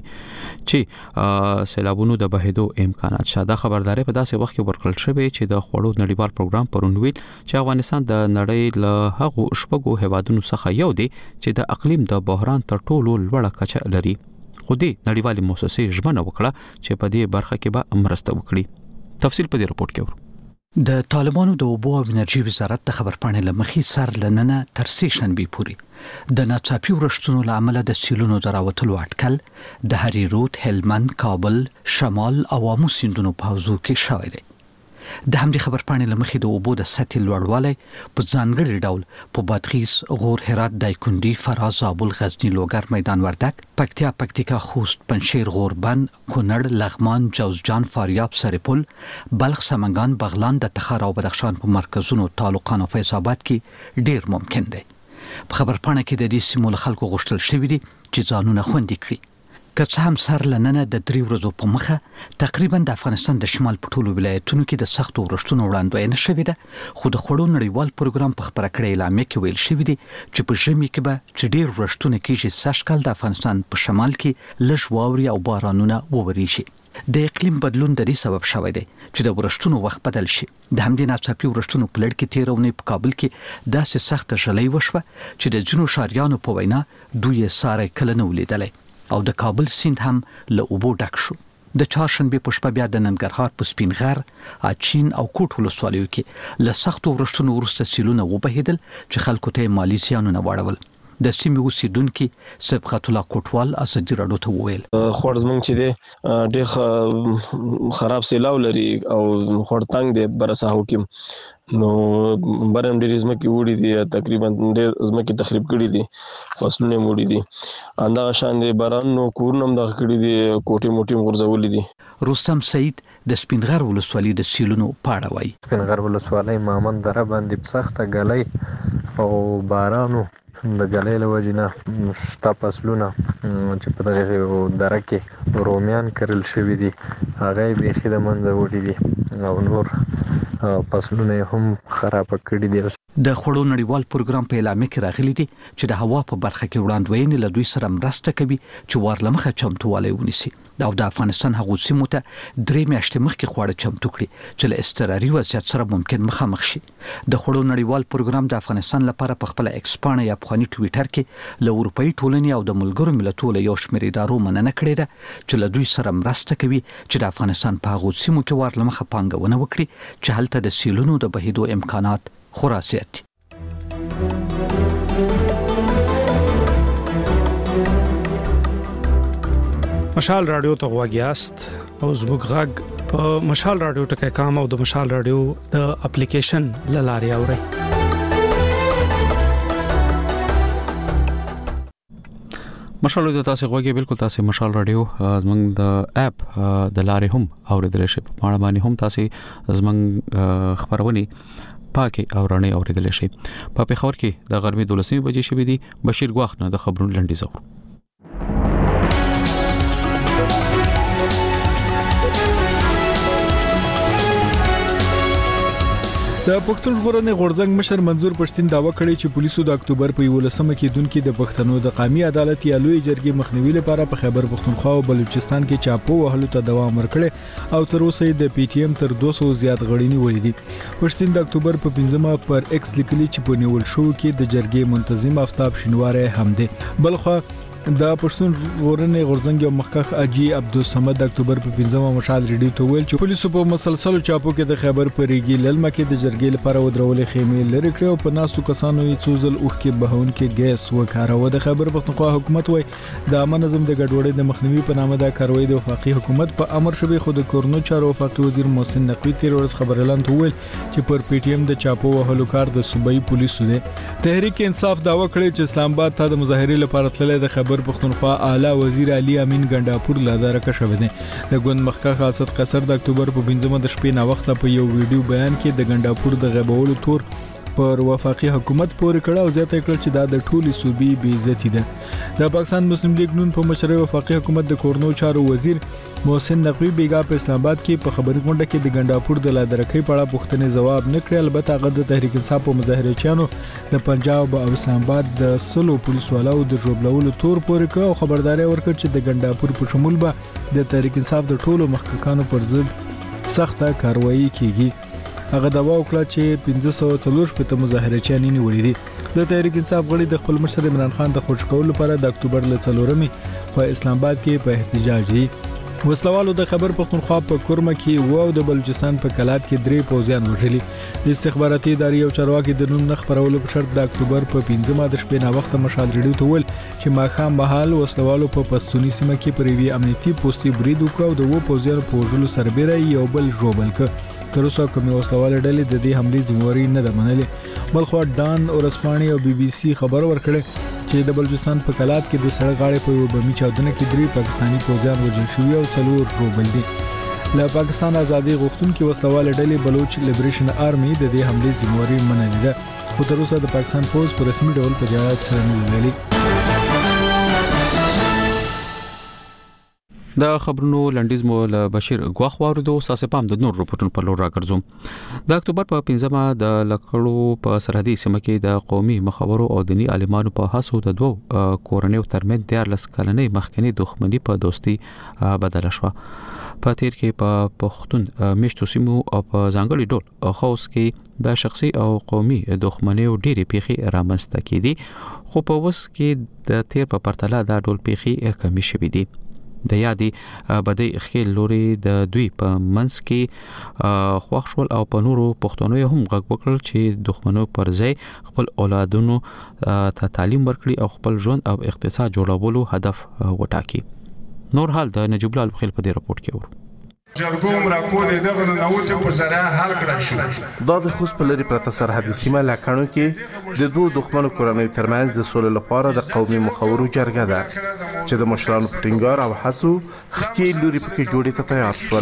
چې سیلابونو د بهیدو امکانات شته. دا خبرداري په داسې وخت کې ورکړل شوې چې د خوړو نړیوال پروګرام پرون ویل چې افغانستان د نړۍ له هغو شپږو هیوادونو څخه یو دی چې د اقلیم د بحران تر ټولو لوړه کچه لري. خو دې نړیوالې موسسې ژمنه وکړه چې په دې برخه کې به مرسته وکړي. تفصیل په دې رپورت کې ورو. د طالبانو د اوبو او انرژي وزارت د خبرپاڼې لمخې سر لننه تر سې شنبې پورې د ناڅاپي ورښتونو له امله د سیلونو د راوتلو اټکل د هریرود، هلمند، کابل، شمال او امو سیندونو په حوزو کې شوی دی. د همدې خبرپاڼې لمخې د اوبو د سطحې لوړوالی په ځانګړي ډول په بادغیس، غور، هرات، دایکنډي، فراز، زابل، غزني، لوګر، میدان وردګ، پکتیا، پکتیکا، خوست، پنجشیر، غوربند، کونړ، لغمان، جوزجان، فاریاب، سرپل، بلخ، سمنګان، بغلان، د تخار او بدخشان په مرکزونو، تعلقان او فیض آباد کې ډیر ممکن دی. په خبرپاڼه کې د دې سیمو له خلکو غوښتل شوي دي چې ځانونه خوندي کړي. که څه هم سر لننه د درې ورځو په مخه تقریبا د افغانستان د شمال په ټولو ولایتونو کې د سختو ورښتونو وړاندوینه شوې ده، خو د خوړو نړیوال پروګرام په خبره کړې اعلامیه کې ویل شوي دي چې په ژمي کې به چې ډېر ورښتونه کېږي سږ کال د افغانستان په شمال کې لږ واورې او بارانونه وورېږي. د اقلیم بدلون د دې سبب شوی دی چې د ورښتونو وخت بدل شي. د همدې ناڅاپي ورښتونو په لړ کې تېره اونۍ په کابل کې داسې سخته ژلۍ وشوه چې د ځینو ښاریانو په وینا دوی یې ساری کله نه ولیدلی او د کابل سیند هم له اوبو ډک شو. د چهارشنبې په شپه بیا د ننګرهار په سپین غر، اچین او کوټ ولسوالیو کې له سختو ورښتونو وروسته سیلونه وبهېدل چې خلکو ته یې مالي زیانونه واړول. د سیمې اوسیدونکي صبغت الله کوټوال ازادي راډیو ته وویل خوړ زمونږ چې دی ډېر خراب سیلاو لري او خوړ تنګ دی بره ساحو کې. نو برم ډېرې ځمکې وړي دي، تقریبا ډېر ځمکې تخریب کړي دي، فصلونه یې وړي دي. همدغه شان دی بارانونو کورونه هم دغه کړي دي، کوټې موټې هم غورځولي دي. رستم سعید د سپین غر ولسوالۍ د سیلونو په اړه وایي. سپین غر ولسوالۍ مامن دره باندې سخته ږلۍ او بارانو د ږلۍ له وجې نه شته فصلونه چې په دغه دره کې رومیان کرل شوي دي هغه یې بیخي د منځه وړي دي او نور فصلونه یې هم خرابه کړي دي. د خوړو نړیوال پروګرام په اعلامیه کې راغلي دي چې د هوا په برخه کې وړاندوینې له دوی سره مرسته کوي چې ورلمخه چمتووالی ونیسي او د افغانستان هغو سیمو ته درې میاشتې مخکې خواړه چمتو کړي چې له اضطراري وضعیت سره ممکن مخامخ شي. د خوړو نړیوال پروګرام د افغانستان لپاره په خپل ایکس پاڼه یا افغاني ټویټر کې له اروپאי ټولنې او د ملګرو ملتونو یو شمېر ادارو مننه کړې ده چې له دوی سره مرسته کوي چې د افغانستان په هغو سیمو کې ورلمخه پانګونه وکړي چې هلته د سیلونو د بهیدو امکانات خورا زیات دي. مشال رادیو ته غواګیاست او زموږ غږ په مشال رادیو ټکی کام او د مشال رادیو د اپلیکیشن لاري اوري. مشال رادیو تاسو غواګي بالکل تاسو مشال رادیو زموږ د اپ د لاري هم اوریدل شي په ماړه باندې هم تاسو زموږ خبرونه پاکي او رڼې اوریدل شي. په پیښور کې د غرمې دولسمې بجې شوې دي. بشیر ګواخ نه د خبرونو لنډیز اورو. د پښتون ژغورنې غورځنګ مشر منظور پښتين داوا کړی چې پولیسو د اکتوبر په یولسمه کې دونکو د پښتنو د قومي عدالت یا لوی جرګې مخنیوي لپاره په خیبر پښتونخوا او بلوچستان کې چاپو وهلو ته دوام ورکړي او تر اوسه د پی ټی ایم تر دوه سوه زیات غړي نیولې دي. پښتين د اکتوبر په پنځمه پر ایکس لیکلي چې په نیول شو کې د جرګې منتظم آفتاب شینواره هم دي. بلخو د پښتون ژغورنې غورځنګ یو مخکخ اجي عبدالصمد د اکتوبر په پنځمه مشال ریډیو ته ویل چې پولیسو په مسلسل چاپو کې د خیبر په ریګي للمه کې د جرګې لپاره ودرولې خیمې لري کړې او په ناستو کسانو یې څوزل اوخ کې بهون کې ګیس وکاروه. د خیبر پښتونخوا حکومت وای د امن نظم د ګډوډۍ د مخنیوي په نامه د کاروي د وفاقي حکومت په امر شوی خو د کورنو چارو وفاقي وزیر محسن نقوی تیر ورځ خبرلاند ویل چې پر پی ټی ایم د چاپو وهلو کار د صوبایي پولیسو دی. تحریک انصاف داوا کړی چې اسلام آباد ته د مظاهرې لپاره تللی د خیبر پښتونخوا اعلی وزیر علي امین ګنداپور لاداره کښو دي. د ګوند مخکخ اسد قصر د اکتوبر په پنځمه د شپې نا وخت په یو ویډیو بیان کې د ګنداپور د غیبولو تور پر وفاقي حکومت پورې کړه او زیاته کړ چې دا د ټولي صوبې بې عزتي ده. د پاکستان مسلم لیگ نون په مشرۍ وفاقي حکومت د کورنو چارو وزیر محسن نقوی بیګا په اسلام آباد کې په خبري غونډه کې د ګنداپور د لادرکۍ په اړه پوښتنې ځواب نه کړ. البته هغه د تحریک انصاف په مظاهرچیانو د پنجاب او اسلام آباد د سلو پولیسو والاو د جوړولو تور پورې کړ او خبرداري ورکړ چې د ګنداپور په شمول به د تحریک انصاف د ټولو مخککانو پر ضد سخته کاروایی کیږي. هغه داوا وکړه چې پنځه سوه څلور شپږ مظاهرچیان نیولې دي. د تحریک انصاف غړي د خپل مشر عمران خان د خوش کولو لپاره د اکتوبر ل څلورمې په اسلام آباد کې په احتجاج دي. وسلوالو د خیبر پښتونخوا په کورمه کې و او د بلوچستان په کلات کې درې پوځیان وژلي. د استخباراتي ادارې او چارواکي د نوم نه خبرولو په شرط د اکتوبر په پنځمه د شپې نا وخت مشال ریډیو ته ویل چې ماښام مهال وسلوالو په پښتوني سیمه کې پر یوې امنیتي پوسټي برید وکړ او د وو پوځیانو په وژلو سربېره یو بل ژوبل کړ. تر اوسه کومې وسلواله ډلې د دې حملې ذمہواري نه ده منلې. بلخو ډان اورسپاني او بي بي سي خبر ورکړي چې د بلوچستان په کلات کې د سړک غاړې په یو بمي چاودنه کې درې پاکستاني پوځیان وژل شوي او څلور ژوبل دي. له پاکستان ازادي غوښتونکو وسلواله ډلې بلوچ لیبریشن آرمي د دې حملې ذمہواري منلې ده خو تر اوسه د پاکستان پوځ په رسمي ډول په دې اړه څه نه ویلي. د خبرونو لنډیز مو له بشیر ګواخ واردو ساسه پام د نور رپورټونو په لور راګرځوم. د اکتوبر په پنځمه د لکړو په سرحدي سیمه کې د قومي مخورو او دینی عالمانو په هڅو د دوه کورنیو ترمنځ د لس کلنې مخکنی دښمنی په دوستي بدله شوه. په تیر کې په پښتون میشتو سیمو او په ځانګړي ډول خوست کې د شخصي او قومي دښمنۍ ډېری پیښې رامنځته کېدي خو په وس کې د تیر په پرتله دا ډول پیښې کمی شوې دي. د یادې بدی خېل لوري د دوی په منځ کې خوښ شول او په نورو پښتنو هم غږ وکړل چې دښمنو پر ځای خپل اولادونو ته تعلیم ورکړي او خپل ژوند او اقتصاد جوړولو هدف وټاکي. نور حال د نجیب الله البخیل په دې راپورټ کې ورو. جرګوم راپور دغه نووت په ذریعہ حل کړل شو. دا د خوست په لري پرته سرحدي سیمه لکانو کې د دوه دښمنو کورنۍ ترمنځ د سولې لپاره د قومي مخورو جرګه ده چې د مشرانو په ټینګار او هڅو خکې لوري پکې جوړې ته تیار شول.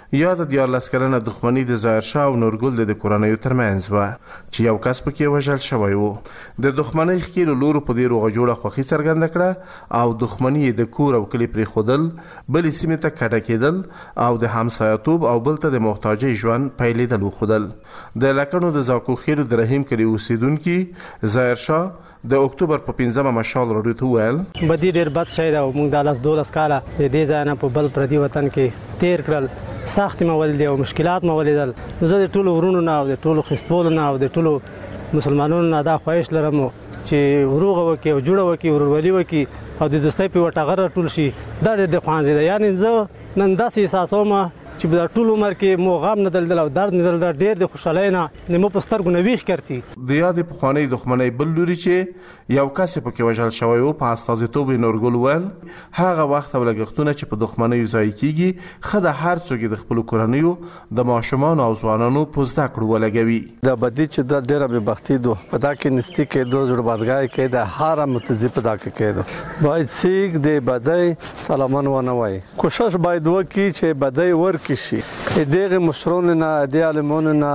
یا د دیارلس کلنه دښمني د ظاهر شاه او نورګل د کورنیو ترمنځ و چې یو کس پکې وژل شوی و. د دښمنۍ ښکېلو لورو په دې روغه جوړه خوښي څرګنده کړه او دښمني د کور او کلي پرېښودل، بلې سیمې ته کډه کېدل او د همسایه‌توب او بل ته د محتاجۍ ژوند پیلېدل وښودل. د لکڼو د زاکو خیلو د رحیم کلي اوسېدونکي ظاهر شاه د اکتوبر په پنځمه مشال راډیو ته وویل بدی ډېر بد شی ده او موږ د لاس دولس کاله د دې ځای نه په بل پردي وطن کې تیر کړل. سختې مې ولیدې او مشکلات مې ولیدل. زه د ټولو ورونو نه او د ټولو خیستولو نه او د ټولو مسلمانانو نه دا خواهش لرم چې وروغه وکړي او جوړه وکړي، ورورولي وکړي او د دوستۍ په یوه ټغر راټول شي. دا ډېر د خوانځي ده. یعنې زه نن داسې احساسوم چې په ټول عمر کې مو غم نه دلدل او درد نه دلدل، ډېر د خوشحالۍ نه مو په سترګو نه ویښ کړي. د یادې پخوانۍ دښمنۍ بل لوري چې یو کس یې پکې وژل شوی و په استازیتوب یې نورګل وویل هغه وخت او لګښتونه چې په دښمنیو ضایع کېږي ښه ده هر څوک یې د خپلو کورنیو د ماشومانو او ځوانانو په زده کړو ولګوي. د بدي چې د ډېره بېبختي ده په دا کې نستي کېدو زړهبازګۍ کېده هر متضی په دا کې کېده. باید سیک د بدۍ سلامن ونه وایي. کوشش باید وکړي چې بدۍ ورکړي شي. دغه مشرون نه د عالمونو نه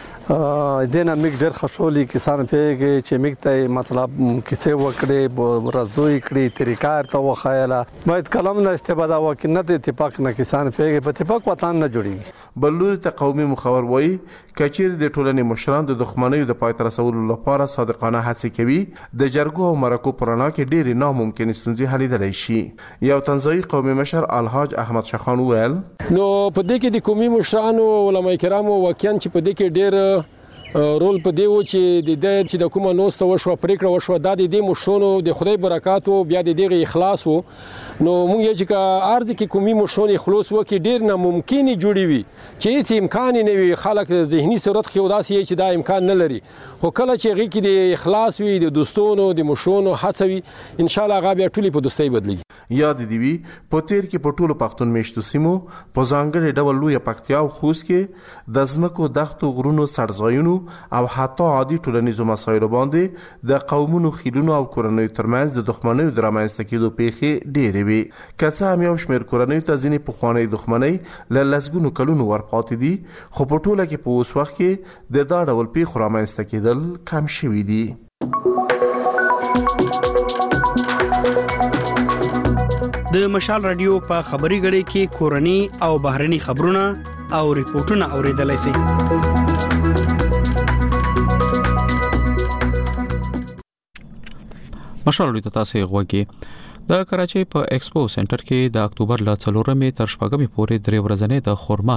دینه میک ډېر خوشحالي کسان پیږي چې میک ته مطلب کیسه وکړي رازوي کړي طریقار ته وخایله باید کلام نه استفاده وکړي نه د اتفاق نه کسان پیږي په اتفاق وطن نه جوړيږي. بلوري ته قومي مخور وایي کچیر د ټولنې مشران د دښمنۍ د پای ته رسولو لپاره صادقانه هڅې کوي د جرګو او مرکو پرانا کې ډېری ناممکن ستونزې حلیدلی شي. یو تنزانیایي قومي مشر الحاج احمد شخان وویل نو په دې کې د قومي مشرانو علما کرامو واقعا چې په دې کې ډېر رول په دی و چې د دې چې د کومه نوسته وشو پریکړه وشو د دې مشونو د خدای برکات او بیا د دې اخلاص وو. نو موږ یې چې ارزه کې کومي مشونې خلاص وکي ډیر ناممکن جوړي وي چې هیڅ امکان نه وي خلک ذهني صورت کې وداسي چې دا امکان نه لري. خو کله چې غي کې د اخلاص وي د دوستونو د مشونو هڅوي ان شاء الله غا بیا ټولي په دوستۍ بدلي. یاد دی وی په تیر کې په ټولو پښتون میشتو سیمو په ځانګړي ډول لوی پکتیا او خوست کې د ځمکو دښتو غرونو سرځایونو او حتی عادي ټولنیزو مسایلو باندې د قومونو خیلونو او کورنیو ترمنځ د دښمنیو د رامنځته کېدو پیښې ډېرې وي. که څه هم یو شمېر کورنیو ته ځینې پخوانۍ دښمنۍ له لسګونو کلونو ورپاتې دي خو په ټوله کې په اوس وخت کې د دا ډول پیښو رامنځته کېدل کم شوي دي. د مشال رادیو په خبري غړي کې کورني او بهرني خبرونه او ریپورتونه اوریدلای شئ. مشال رادیو ته تاسو غوږی د کراچۍ په ایکسپو سنټر کې د اکتوبر ل څلورمې تر شپږمې پورې درې ورځې د خرما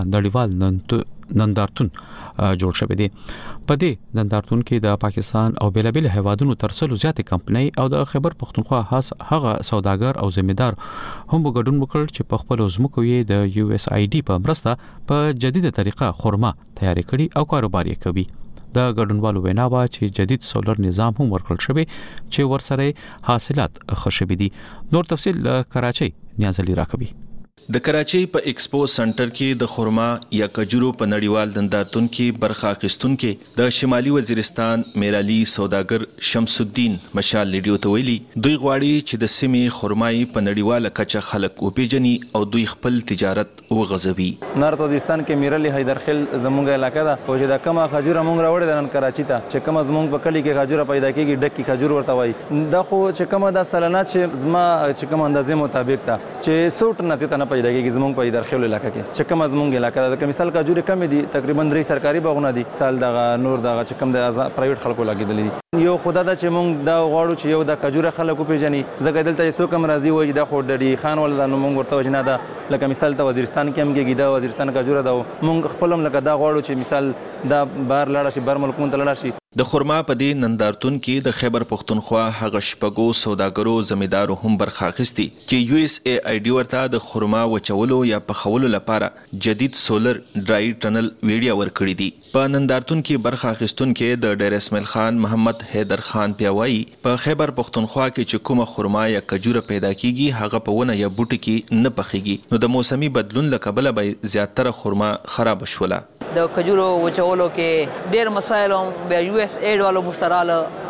نړیوال نندارتون جوړ شوی دی. په دې نندارتون کې د پاکستان او بیلابل هیوادونو ترڅلو زیاتې کمپنۍ او د خیبر پختونخوا هغه سوداګر او ذمہدار هم ګډون وکړ چې په خپل ځمکو یې د یو اس آی ډي په مرسته په جديده طریقه خرما تیاری کړي او کاروبار یې کوي. د ګډونوالو وینا وا چې جدید سولر نظام هم ورکړل شوی چې ورسره حاصلات ښه شوي دي. نور تفصیل کراچۍ نیازلی راکوي. د کراچۍ په ایکسپو سنټر کې د خرما یا کجورو په نړیوال نندارتون کې برخه اخیستونکو د شمالي وزیرستان میرالي سوداګر شمس الدین مشال لیډیو ته ویلي دوی غواړي چې د سیمې خرمای په نړیواله کچه خلک وپیژني او دوی خپل تجارت وغځوي. نارت وزیرستان کې میرالي حیدرخیل زموږه علاقه ده او چې د کومه خجوره موږ راوړې د نن کراچۍ ته چې کومه زموږ په کلی کې خجوره پیدا کیږي ډکی خجور ورته وایي دا خو چې کومه د سلنه چې زما چې کوم اندازې مطابق ده چې سوټ نه ته پیدا کېږي زمونږ په درخیل علاقه کې چې کوم زمونږ علاقه ده. مثال کجوري کم دي تقریبا درې سرکاري باغونه دي سال دغه نور دغه چې کوم د پرایویټ خلکو لګیدل دي. یو خدای دا چې مونږ دا غواړو چې یو د کجوره خلکو پیژني ځکه دلته یو کم راضي وي دا خو ډډي خان ولدا نو مونږ ورته وجنه دا لکه مثال ته وزیرستان کې هم کېږي دا وزیرستان کجوره دا مونږ خپلم لکه دا غواړو چې مثال دا بهر لاړ شي بهر ملکونو ته لاړ شي. د خرما په دې نندارتون کې د خیبر پختونخوا هغه شپږو سوداګرو ذمہدارو هم برخه اخیستي چې یو اس ای آی ډي ورته د خرما وچولو یا پخولو لپاره جدید سولر ډرای ټنل ویډیا ورکړی دي. په نندارتون کې برخه اخیستونکو د ډیر اسماعیل خان محمد حیدر خان پیاوي په خیبر پختونخوا کې چې کومه خرما یا کجوره پیدا کیږي هغه په ونه یا بوټي کې نه پخېږي نو د موسمي بدلون لکبله به زیاتره خرما خراب شوله. د کجورو وچولو کې ډېر مسایل هم بیا یو اس ایډ والو مشتراله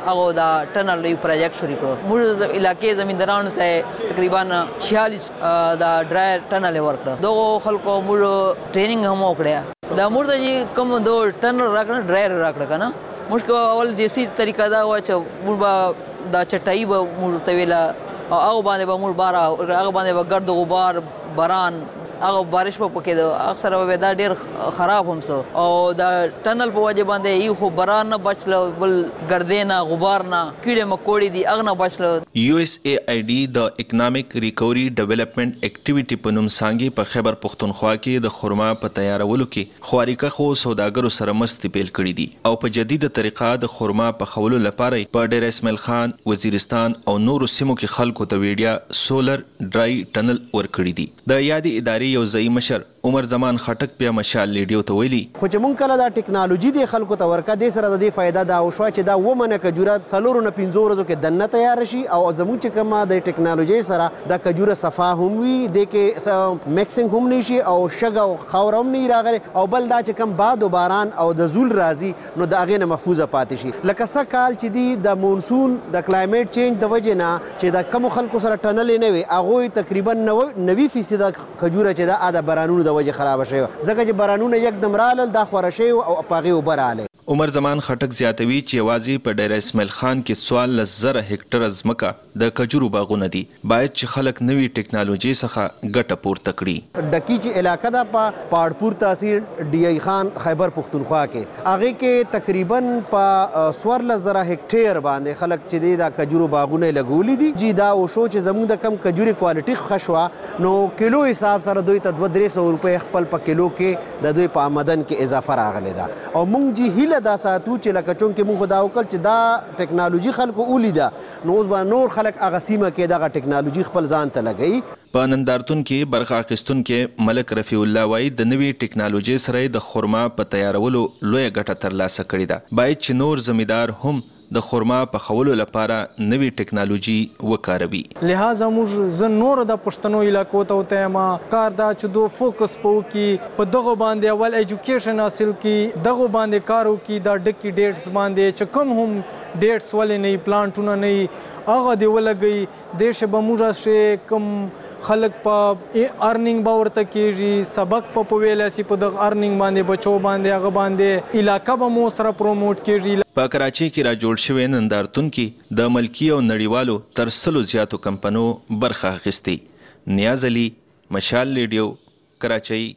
هغه دا ټنل یو پروجیکټ شروع کړو. موږ علاقې زمیندارانو ته تقریبا چھیالیس دا ډرایر ټنل ورکړه. دغه خلکو موږ ټریننګ هم وکړه. دا موږ ته کوم دو ټنل راکړه ډرایر راکړه کنه. موږ اول دیسی طریقه دا و چې موږ دا چټای به موږ ته ویلا او باندې به موږ بار هغه باندې به ګرد غبار باران هغه بارش په پکې دا اکثر به دا ډیر خراب هم سو او دا ټنل په وجه باندې یو خو باران نه بچلو بل ګردینا غبار نه کیړه مکوړي دي اغه نه بچلو. یو اس ای آی ډی د اکونومیک ریکوري ډیولپمنٹ اکټیویټي په نوم څنګه په خیبر پختونخوا کې د خرما په تیارولو کې خواريکه خو سوداګرو سره مستي پیل کړی دي او په جديده طریقه د خرما په خولو لپاره په ډیر اسماعیل خان وزیرستان او نورو سیمو کې خلکو ته ویډیا سولر ډرای ټنل ور کړی دي. د یادې ادارې یو ځای مشر عمر زمان خټک په مشال لیډیو ته ویلي خو چې مونږ کله دا ټیکنالوژي د خلکو ته ورکا د سره د دې فائدہ دا او شو چې دا ومنه کجوره تلورو نه پنځو ورځو کې دنه تیار شي او زموږ چې کومه د ټیکنالوژي سره د کجوره صفا هم وي د کې میکسینګ هم نشي او شګه او خاور هم نه راغلي او بل دا چې کوم باد او باران او د زول راځي نو د اغه نه محفوظه پاتې شي. لکه څه کال چې دی د مونسون د کلایمټ چینج د وجې نه چې د کوم خلکو سره ټنل نه وي هغه تقریبا نوي فیصد کجوره چې دا د بارانونو د وجې خراب شي ځکه چې بارانونه یکدم رالل دا خوره شي او پاغي وبراله. عمر زمان خټک زیاتوي چې یوازې په ډیر اسماعیل خان کې سوال لزر هکټر ځمکه د کجورو باغونه دي باید چې خلک نوي ټیکنالوژي څخه ګټه پورته کړي. ډکی چې علاقہ دا په پاړپور تحصیل ډی ای خان خیبر پختونخوا کې هغه کې تقریبا په سوار لزر هکټر باندې خلک چې دا کجورو باغونه لګولې دي جی دا او شو چې زموږ د کم کجوري کوالټي خشوا نو کیلو حساب سره دوی ته دوه درې سو روپے خپل په کیلو کې د دوی په آمدن کې اضافه راغلی دا او مونږ جی هیله دا ساتو چې لکه چون کې مونږ دا وکړ چې دا ټیکنالوژي خلکو ولیدا نو اوس به نور خلک هغه سیمه کې دغه ټیکنالوژي خپل ځان ته لګي. په نندارتون کې برخه اخیستون کې ملک رفیع الله وای د نوي ټیکنالوژي سره د خرما په تیارولو لوی ګټه ترلاسه کړې ده. باید چې نور زمیدار هم د خرما په خولو لپاره نوي ټیکنالوژي وکاروي. لہذا موږ زه نور د پښتنو علاقو ته وته ما کار دا چې دو فوکس پو کې په دغه باندې اول ایجوکیشن حاصل کې دغه باندې کارو کې دا ډکی ډیټس باندې چې کوم هم ډیټس ولې نه پلانټونه نه هغه دی ولګي دیش به موږ شي کوم خلک په ارنینګ باورته کېږي سبق په پویل سي په دغه ارنینګ باندې بچو باندې هغه باندې علاقہ به مو سره پروموټ کېږي. په کراچۍ کې را جوړ شوی نندارتون کې د ملکی او نړیوالو تر سلو زیاتو کمپنو برخه اخیستې. نیاز علي مشال لیډیو کراچۍ.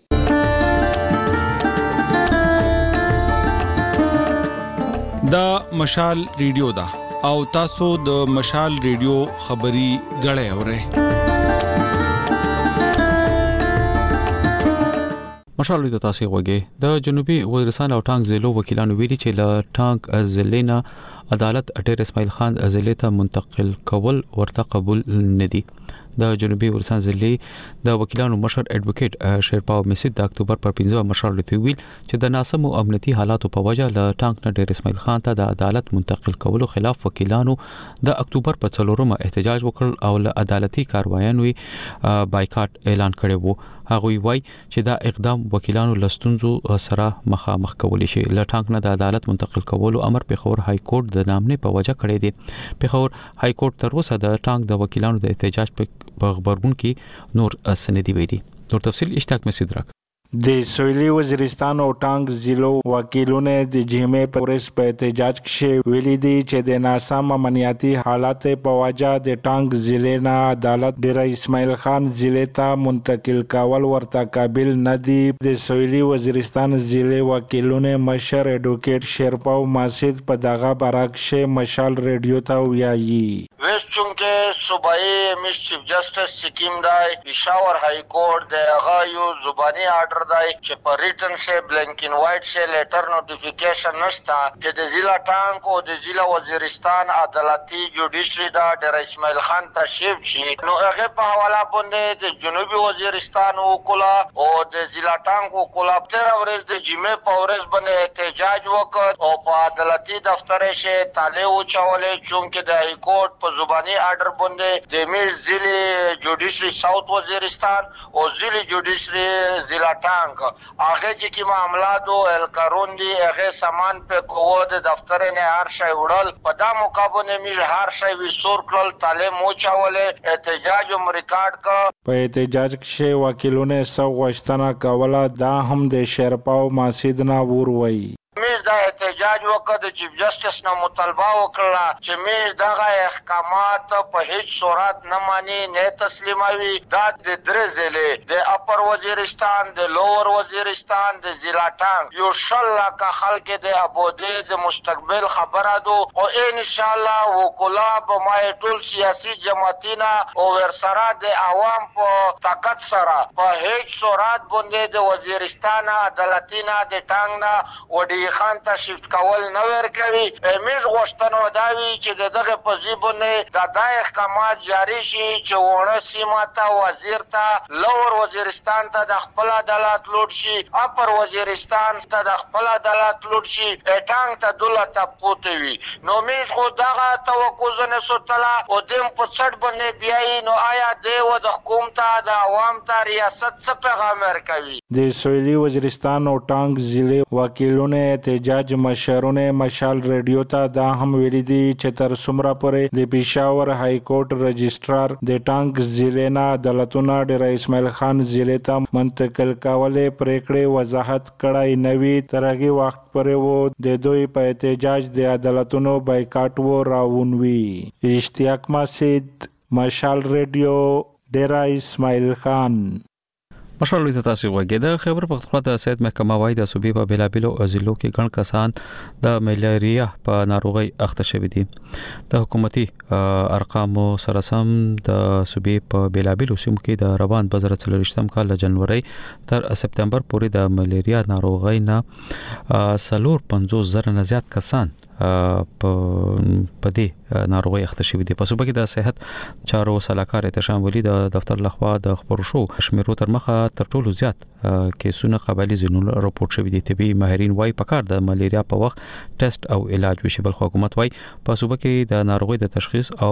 دا مشال ریډیو دا او تاسو د مشال ریډیو خبري غړې اورئ. مشال د تاسو وګړي د جنوبي وزیرستان او ټانک ضلعو وکیلانو ویلي چې له ټانک ضلع عدالت ډیر اسماعیل خان ضلع ته منتقل کول ورته قبول نه دي. د جنوبي وزیرستان ضلع د وکیلانو مشر اډوکیټ شیرپاو مسید د اکتوبر پر پنځمه مشال لته ویل چې د ناسمو امنیتي حالاتو په وجه له ټانک نه ډیر اسماعیل خان ته د عدالت منتقل کولو خلاف وکیلانو د اکتوبر په څلورمه احتجاج وکړ او له عدالتي کاروایانو بایکاټ اعلان کړی وو. هغه وایي چې دا اقدام وکیلانو لستونزو سره مخامخ کولی شي. له ټانک نه د عدالت منتقل کولو امر پیښور های کورټ د نامنې په وجه کړی دی. پیښور های کورټ تر اوسه د ټانک د وکیلانو د احتجاج په خبرګون کې نور سندې ویلي. نور تفصیل اشتاق مسید راک. د سویلي وزیرستان او ټانک ضلعو وکیلونه د جمعې په ورځ په احتجاج کې ویلي دي چې د ناسم امنیتي حالات په وجه د ټانک ضلع نه عدالت ډیر اسماعیل خان ضلع ته منتقل کول ورته قابل نه دي. د سویلي وزیرستان ضلع وکیلونه مشر اډوکیټ شیرپاو مسید په دغه برعکس مشال ریډیو ته ویایي ویس چونکه صوبایي مس چیف جسټس سکیم دای پېښور های کورټ د هغه یو زبانی آرډر دای چې په ریټن سے بلینک ان وایټ سے لیټر نوټیفیکیشن نشتا چې د ضلع ټانک او د ضلع وزیرستان عدالتي جوډیشري دا ډیر اسماعیل خان تشریف شي نو هغه په حواله باندې د جنوبي وزیرستان وکولا او د ضلع ټانک وکولا تر ورځ د جمعې په ورځ باندې احتجاج وکړ او په عدالتي دفتر سے تاله او چولې چونکه د های کورټ په زبانی آرډر باندې د امیر ضلع جوډیشري ساوث وزیرستان او ضلع جوډیشري ضلع ټانګ هغه چې کی معاملات او الکارون دي هغه سامان په کوو د دفتر نه هر شی وړل په دا مقابله می هر شی وسور کړل تعلیم مو چاوله احتجاج هم ریکارډ کا په احتجاج کې وکیلونه سو غشتنه کوله دا هم د شرپاو ماسید نه وروي میز دا احتجاج وکړ د چیف جسټس نه مطالبه وکړه چې میز دغه احکامات په هیڅ صورت نه مانی نه تسلیموي دا د درې ضلع د اپر وزیرستان د لوور وزیرستان د ضلع ټانګ یو شل کا خلک د ابوده د مستقبل خبره دو او ان شاء الله وکلا په مای ټول سیاسي جماعتینا او ورسره د عوام په طاقت سره په هیڅ صورت باندې د وزیرستان عدالتینا د ټانګ نه وډي خان ته شفت کول نه ورکوي میز غوښتنه وداوي چې دغه پوزیبونه د دای احکامات جاری شي چې ونه سیمه ته وزیر ته لوور وزیرستان ته د خپل عدالت لوټ شي اپر وزیرستان ته د خپل عدالت لوټ شي ټانګ ته دولت پوتې وي نو میز خو دغه توقع نه سوتلا او دیم په څټ باندې بیاي نو آیا د و د حکومت د عوام ته ریاست څه پیغام ورکوي د سویلي وزیرستان او ټانګ ضلع وکیلونه احتجاج مشرونه مشال ریډیو ته دا هم ویلي دي چې تر څومره پورې د پېښور های کورټ رجسترار د ټانګ ضلع نه عدالتونه ډېر اسماعیل خان ضلع ته منتقل کولې پریکړې وضاحت کړای نوي ترغه وخت پرې وو د دوی په احتجاج د عدالتونو بایکاټ و راونوي اشتیاق مسجد مشال ریډیو ډېر اسماعیل خان مشال لوی تاسو وګړي د خبر پختونخوا د صحت محکمه وايي د صوبې په بلابلو ضلعو کې ګڼ کسان د ملیریا په ناروغي اخته شوي دي د حکومتي ارقامو سره سم د صوبې په بلابلو سیمو کې د روان بزر څلورشتم کال د جنوري تر سپتمبر پورې د ملیریا ناروغي نه سلور پنځوس زره نه زیات کسان په پدې ناروغي اخته شوي دي په صوبه کې د صحت چارو صلاحکار احتشام ولی د دفتر لخوا د خبرو شو شمیرو تر مخه تر ټولو زیات کیسونه قبایلی زینول راپورټ شوي دي طبي ماهرین وايي پکار د ملیریا په وخت ټیسټ او علاج وشي بل حکومت وايي په صوبه کې د ناروغي د تشخیص او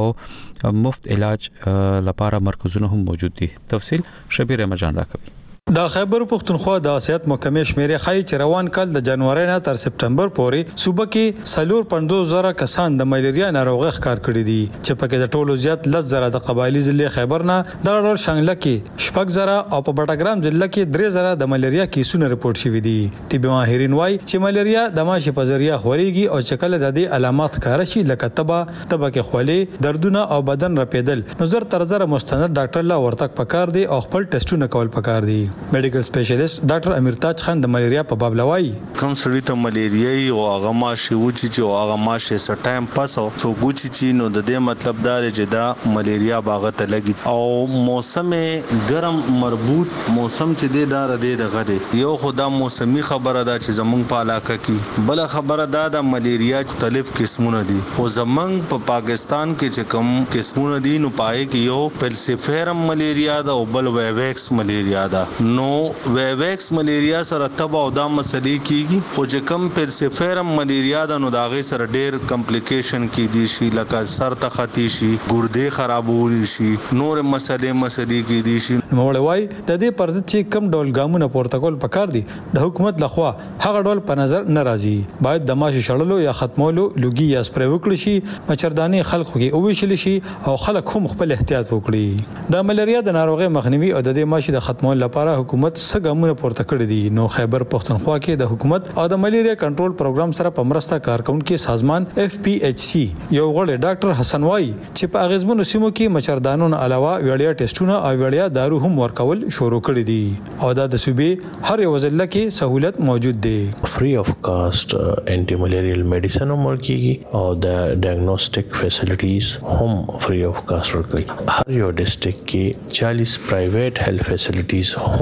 مفت علاج لپاره مرکزونه هم موجود دي تفصیل شبیر مجان راکوي د خیبر پختونخوا د صحت محکمې شمیرې ښایي چې روان کال د جنوري نه تر سپتمبر پورې صوبه کې سلور پنځوس زره کسان د ملیریا ناروغي ښکار کړي دي چې پکې د ټولو زیات لس زره د قبایلی ضلع خیبر نه د ډول شانګله کې شپږ زره او په بټاګرام ضلع کې درې زره د ملیریا کیسونه رپورټ شوي دي طبي ماهرین وايي چې ملیریا د ماشي په ذریعہ خوريږي او چې کله د دې علامات ښکار شي لکه تبه تبه کې خولې دردونه او بدن رپیدل نظر تر زره مستند ډاکټر لا ورتک پکار دی او خپل ټیسټونه کول پکار دی میډیکل سپیشلیست ډاکټر امیرتاج خان د ملیریا په باب لوي کوم سړی ته ملیریا او هغه ماشي وچی چې هغه ماشي سر ټایم پاس او څو ګوچی چې نو د دې مطلب دا چې دا ملیریا باغ ته لګي او موسم ګرم مربوط موسم چې دی دا ردی دغه دی یو خدا موسمي خبره دا چې زمونږ په علاقه کې بل خبره دا د ملیریا مختلف قسمونه دي خو زمونږ په پاکستان کې چې کوم قسمونه دي نو پای کې یو پلسیفیرم ملیریا دا او بل ویویکس ملیریا دا نو ویویکس ملیریا سره تبا او دا مسلې کیږي او چې کم پرسیفیرم ملیریا د نو داغه سره ډېر کمپلیکیشن کی دي شي لکه سر ته ختی شي ګردې خرابول شي نور مسلې مسلې کی دي شي نو وای د دې پر ضد چې کم ډول ګامونه پروتوکول پکار دي د حکومت لخوا هغه ډول په نظر ناراضي باید د ماشي شړلو یا ختمولو لوګي یا سپری وکړي شي مچرداني خلکو کې او ویشل شي او خلک هم خپل احتیاط وکړي د ملیریا د ناروغي مخنیوي او د دې ماشي د ختمولو لپاره حکومت څه ګامونه پورته کړی دي نو خیبر پختونخوا کې د حکومت او د ملیریا کنټرول پروګرام سره په مرسته کارکونکو سازمان اف پی ایچ سی یو غړی ډاکټر حسن وای چې په اغیزمنو سیمو کې مچردانونو علاوه وړیا ټیسټونه او وړیا دارو هم ورکول شروع کړي دي او د صوبې هر یو ضلع کې سہولت موجود دی فری اف کاست انټي ملیریل میډیسن هم ورکیږي او د ډایګنوستیک فیسیلیټیز هم فری اف کاست ورکوي هر یو ډسټریکټ کې چالیس پرایویټ هیلث فیسیلیټیز هم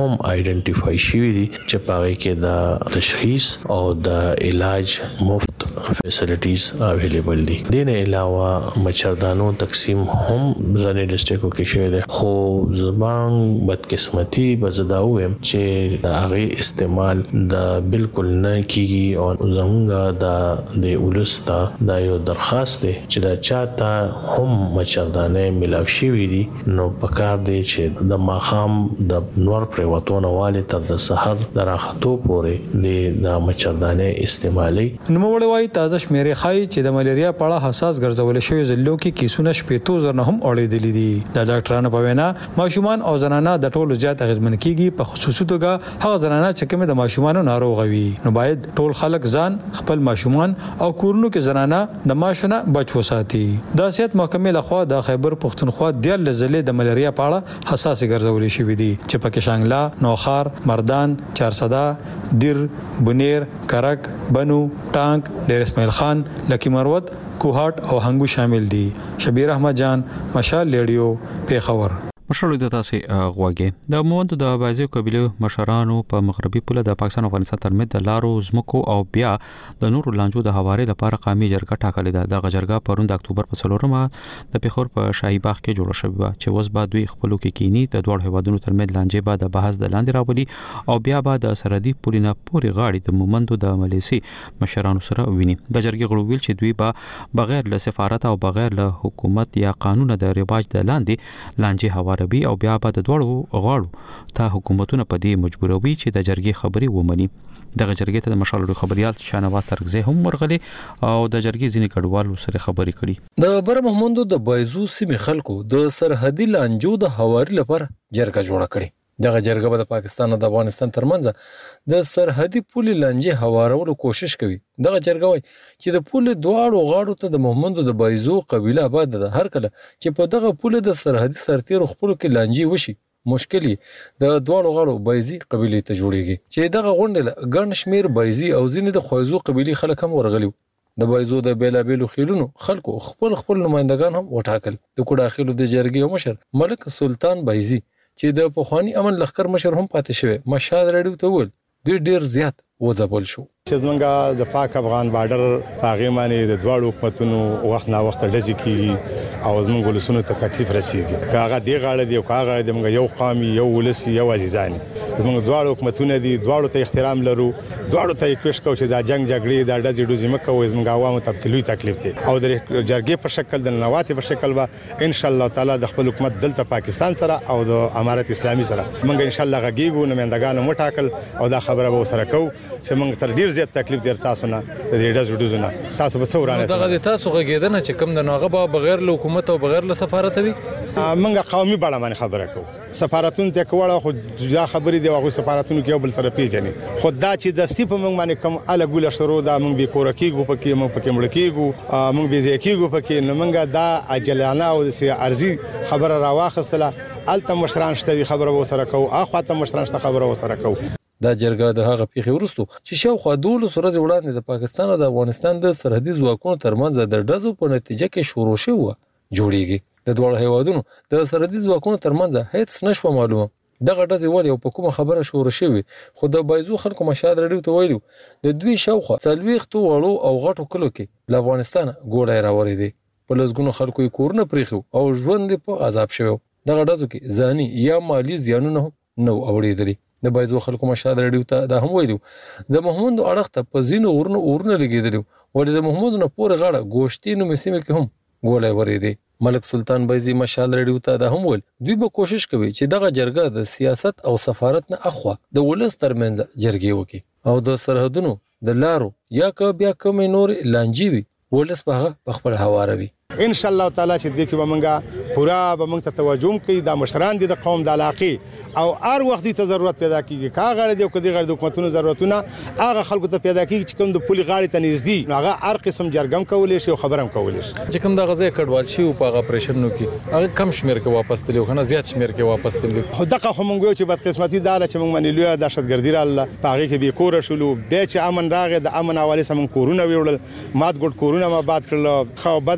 هم آیډنټیفای شوی دي چې پاره کې د تشخیص او د علاج مفت فیسیلیټیز اویلیبل دي. د نه علاوه مچردانو تقسیم هم ځنې ډسټریکو کې شوی دی، خو زبان بدقسمتي بزداوم چې د هغه استعمال د بالکل نه کیږي او زمونږ د د ولستا د یو درخواست دی چې دا چاته هم مچردانه ملاوي شوی دي نو پکار دی چې د ماخام د نور پریوتونه والي تر د سحر دراختو پورې د مچردانه استعمالي. نو وړوي تازه شمیرې خای چې د ملیریا په اړه حساس ګرځول شوی ځلو کې کیسونه شپېتو زر نه هم اړېدلې دي. د ډاکټرانو په وینا ماشومان او زنانه د ټولو زیات اغیزمن کیږي، په خصوصي توګه هغه زنانه چې کوم د ماشومان ناروغ وي. نو باید ټول خلک ځان خپل ماشومان او کورونو کې زنانه د ماشونه بچ وساتي. د صحت محکمې لخوا د خیبر پختونخوا د لزلې د ملیریا په اړه حساس ګرځول شوی دي چې پکې شانګلا، نوخار، مردان، چارسدا، دیر، بنیر، کرک، بنو، ټانک، ډیر اسماعیل خان، لکی مروت، کوهات او هنګو شامل دي. شبیر احمد جان، مشال ریډیو، پیښور. مشرلو د تاسې غواګي د موند د بازي قبيله مشرانو په مغربي پوله د پاکستان او افغانستان ترمنځ د لارو زمکو او بیا د نورو لانجو د حواله لپاره قومي جرګه ټاکلې ده. د جرګه پرون د اکتوبر په څلورمه د پیښور په شاهي باغ کې جوړه شوې و چې وس بعد دوی خپلو کې کینی د دوه هیوادونو ترمنځ لانجې بعد د بحث د لاندې راولي او بیا بعد د سرحدي پولینه پوري غاړي د مومندو د ملیسي مشرانو سره ویني. د جرګې غړو ویل چې دوی به بغیر له سفارت او بغیر له حکومت یا قانون د رواج د لاندې لانجې حواربي او بیا بعد د دوړو غواړو ته حکومتونه په دې مجبوروي چې د جرګې خبري ومني. دغه جرګې ته د مشالو خبريال شانواز ترغزه هم ورغلي او د جرګې ځینې کډوالو سره خبري کړي. د بر محمود د بایزو سیمې خلکو د سرحدي لانجو د حواري لپاره جرګه جوړه کړې. دغه جرګه د پاکستان او د افغانستان ترمنځ د سرحدي پولې لانجې حوارولو کوشش کوي. دغه جرګه وایي چې د پولې دواړو غاړو ته د محمود د بایزو قبيله آباد ده. هر کله چې په دغه پولې د سرحدي سرتیرو خپل کې لانجې وشي مشکل د دواړو غاړو بایزي قبيله ته جوړيږي چې دغه غونډه ګڼ شمیر بایزي او ځینې د خوایزو قبيله خلک هم ورغلي. د بایزو د بیلابیلو خیلونو خلکو خپل خپل نمائندگان هم وټاکل. د کوډا خیلو د جرګې مشر ملک سلطان بایزي چې د پخوانی امن لخر مشر هم پاتې شوی مشال رډیو ته ول دوی ډیر زیات وځبل شو. چې زمونږ د پاک افغان بارډر پاغې باندې د دواړو حکومتونو وخت نا وخت ډزې کیږي او زمونږ ولسونو ته تکلیف رسیږي. کاغه دی غاړه دی او کاغه دی موږ یو قومي یو ولسی یو عزیزانی زمونږ دواړو حکومتونه دي، دواړو ته احترام لرو، دواړو ته کوشش کوو چې دا جنگ جګړې دا ډزې ډوزې مکه وي زمونږ عوامو ته کلوي تکلیف دي او د جرګې په شکل د نواتې په شکل به ان شاء الله تعالی د خپل حکومت دلته پاکستان سره او د امارت اسلامي سره موږ ان شاء الله غږیږو نمائندگان مو ټاکل او دا خبره به سره کوو چې موږ تر ډیر زیات تکلیف در تاسو نه د دې ډز وډوز نه تاسو به څورانه دغه تاسو غږیدنه چې کوم د ناغه به بغیر له حکومت او بغیر له سفارت وي. موږ قومي بڼه باندې خبره کوو. سفارتونو ته کوړه خو دا خبرې دی هغه سفارتونو کې بل سره پیژني. خو دا چې د ستی په موږ باندې کوم اله ګوله شروع دا موږ به کور کېږو پکې موږ پکې مړ کېږو موږ به ځای کېږو پکې نو موږ دا اجلانه او د ارزي خبره راواخصله الته مشران شته خبره و سره کوو اخوا ته مشران شته خبره و سره کوو. دا جرګه د هغه پیښې ورستو چې شاوخوا دولس ورځې وړاندې د پاکستان او د افغانستان د سرحدي ځواکونو ترمنځ د ډزو په نتیجه کې شروع شوه جوړیږي. د دوه هیوادونو د سرحدي ځواکونو ترمنځ هیڅ نشو معلومه دغه ډزې ولې او په کومه خبره شروع شوه. خو د بایزو خلکو مشاد رډیو ته ویلو د دوی شاوخوا څلويختو وړو او غټو کلو کې له افغانستان ګوډه راوړې دي. په لږونو خلکو یې کورونه پریخو او ژوند په عذاب شوه. دغه ډزو کې ځاني یا مالی زیانونه نو اوریدلي. د بایزو خلکو مشاد رډیو ته دا هم ویلو د محمود اړخ ته په زینو ورنو ورنه لګیدلو ولې د محمود نه پورې غاړه ګوشتي نو مسیمه کې هم ګولای ورېدي. ملک سلطان بایزي مشال رډیو ته دا هم ویل دوی به کوشش کوي چې دغه جرګه د سیاست او سفارت نه اخوا د ولس ترمنځ جرګې وکړي او د سرحدونو د لارو یا که بیا کوم نور لانجی وي ولس په هغه خپل حواروي. ان شاء الله تعالی چې د کې به موږ پورا به موږ ته توجه کوي. دا مشران دي د قوم د علاقې او هر وخت ته ضرورت پیدا کیږي کاغړ دي او کدي غړ د حکومتونو ضرورتونه هغه خلکو ته پیدا کیږي چې کوم د پولي غاړې ته نږدې هغه هر قسم جرګم کولې شي او خبرم کولې شي. چې کوم د غزه کډوال شي او په هغه اپریشنونو کې هغه کم شمیر کې واپس تللی کنه زیات شمیر کې واپس تللی. دغه خو موږ چې بد قسمتي دار چې موږ باندې لوی دهشتګردي را الله پاره کې به کور شولو به چې امن راغې د امن حواله سم کورونه ویوړل مات ګډ کورونه ما باد کړل خو بدم برابر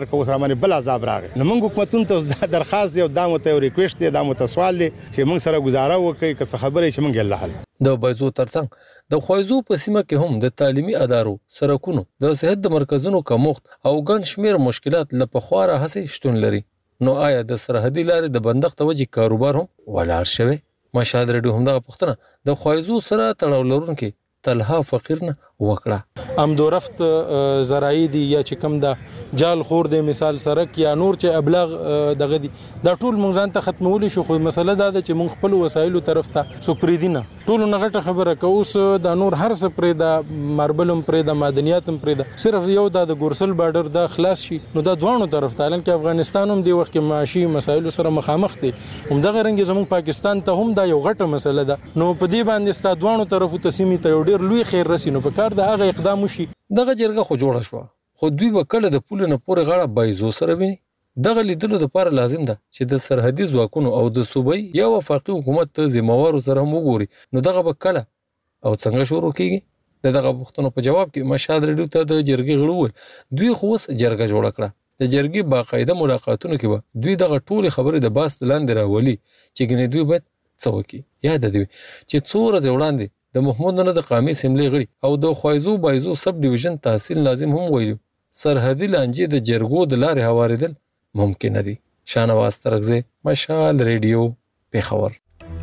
ورکو سره باندې بل عذاب راغی. نو موږ حکومتونو ته درخواست دی او دا مو ته ریکوست دی، دا مو ته سوال دی چې موږ سره گزاره وکړي که څه خبره چې موږ الله حل. د بایزو ترڅنګ د خوایزو په سیمه کې هم د تعلیمي ادارو، سرکونو، د صحت د مرکزونو کمښت او ګڼ شمېر مشکلات له پخوا راهیسې شتون لري. نو آیا د سرحدي لارې د بندښت وجې کاروبار هم ولاړ شوی؟ مشهد رډیو همدغه پوښتنه د خوایزو سره تړاو لرونکي طلحه فقیر نه وکړه. امدورفت زراعي دي یا چې کوم د جال خور دی، مثال سرک یا نور چې ابلاغ دغه دي، دا ټول مونږ ځان ته ختمول شو. خو مسله دا ده چې مونږ خپل وسایلو طرف ته سو پریدینه ټول نه غټه خبره که اوس د نور هر څه پرې د ماربلم پرې د معدنیاتم پرې د صرف یو د ګورسل بارډر دا خلاص شي نو دا دوانو طرف ته، لکه افغانستان هم دی وخت کې معاشي مسایلو سره مخامخ دي، هم دغه رنګ زموږ پاکستان ته هم دا یو غټه مسله ده. نو په دې باندې ست دوانو طرفو ته سیمه ته ډیر لوی خیر رسي. نو په کار د هغه اقدام وشي. دغه جرګه خو جوړه شو، خو دوی به کله د پول نه پورې غاړه بایزو سره ویني. دغه لیدلو لپاره لازم ده چې د سرحدي ځواکونو او د صوبایي یا وفاقي حکومت ته ذمہوارو سره هم وګوري. نو دغه به کله او څنګه شروع کیږي؟ د دغه پوښتنو په جواب کې مشهد رډیو ته د جرګې غړو وویل دوی خو اوس جرګه جوړه کړه. د جرګې باقاعده ملاقاتونو کې به دوی دغه ټولې خبرې د باس لاندې راولي چې ګنې دوی باید څه وکړي. یاد دی چې څو ورځې وړاندې د محمود نه د قامي سیملې غړي او د خوایزو بایزو سب ډیویژن تحصیل لازم هم ویلو سرحدي لانجې د جرګو د لارې هواریدل ممکن دي. شاهنواز ترغزی، مشال ریډیو، پیښور.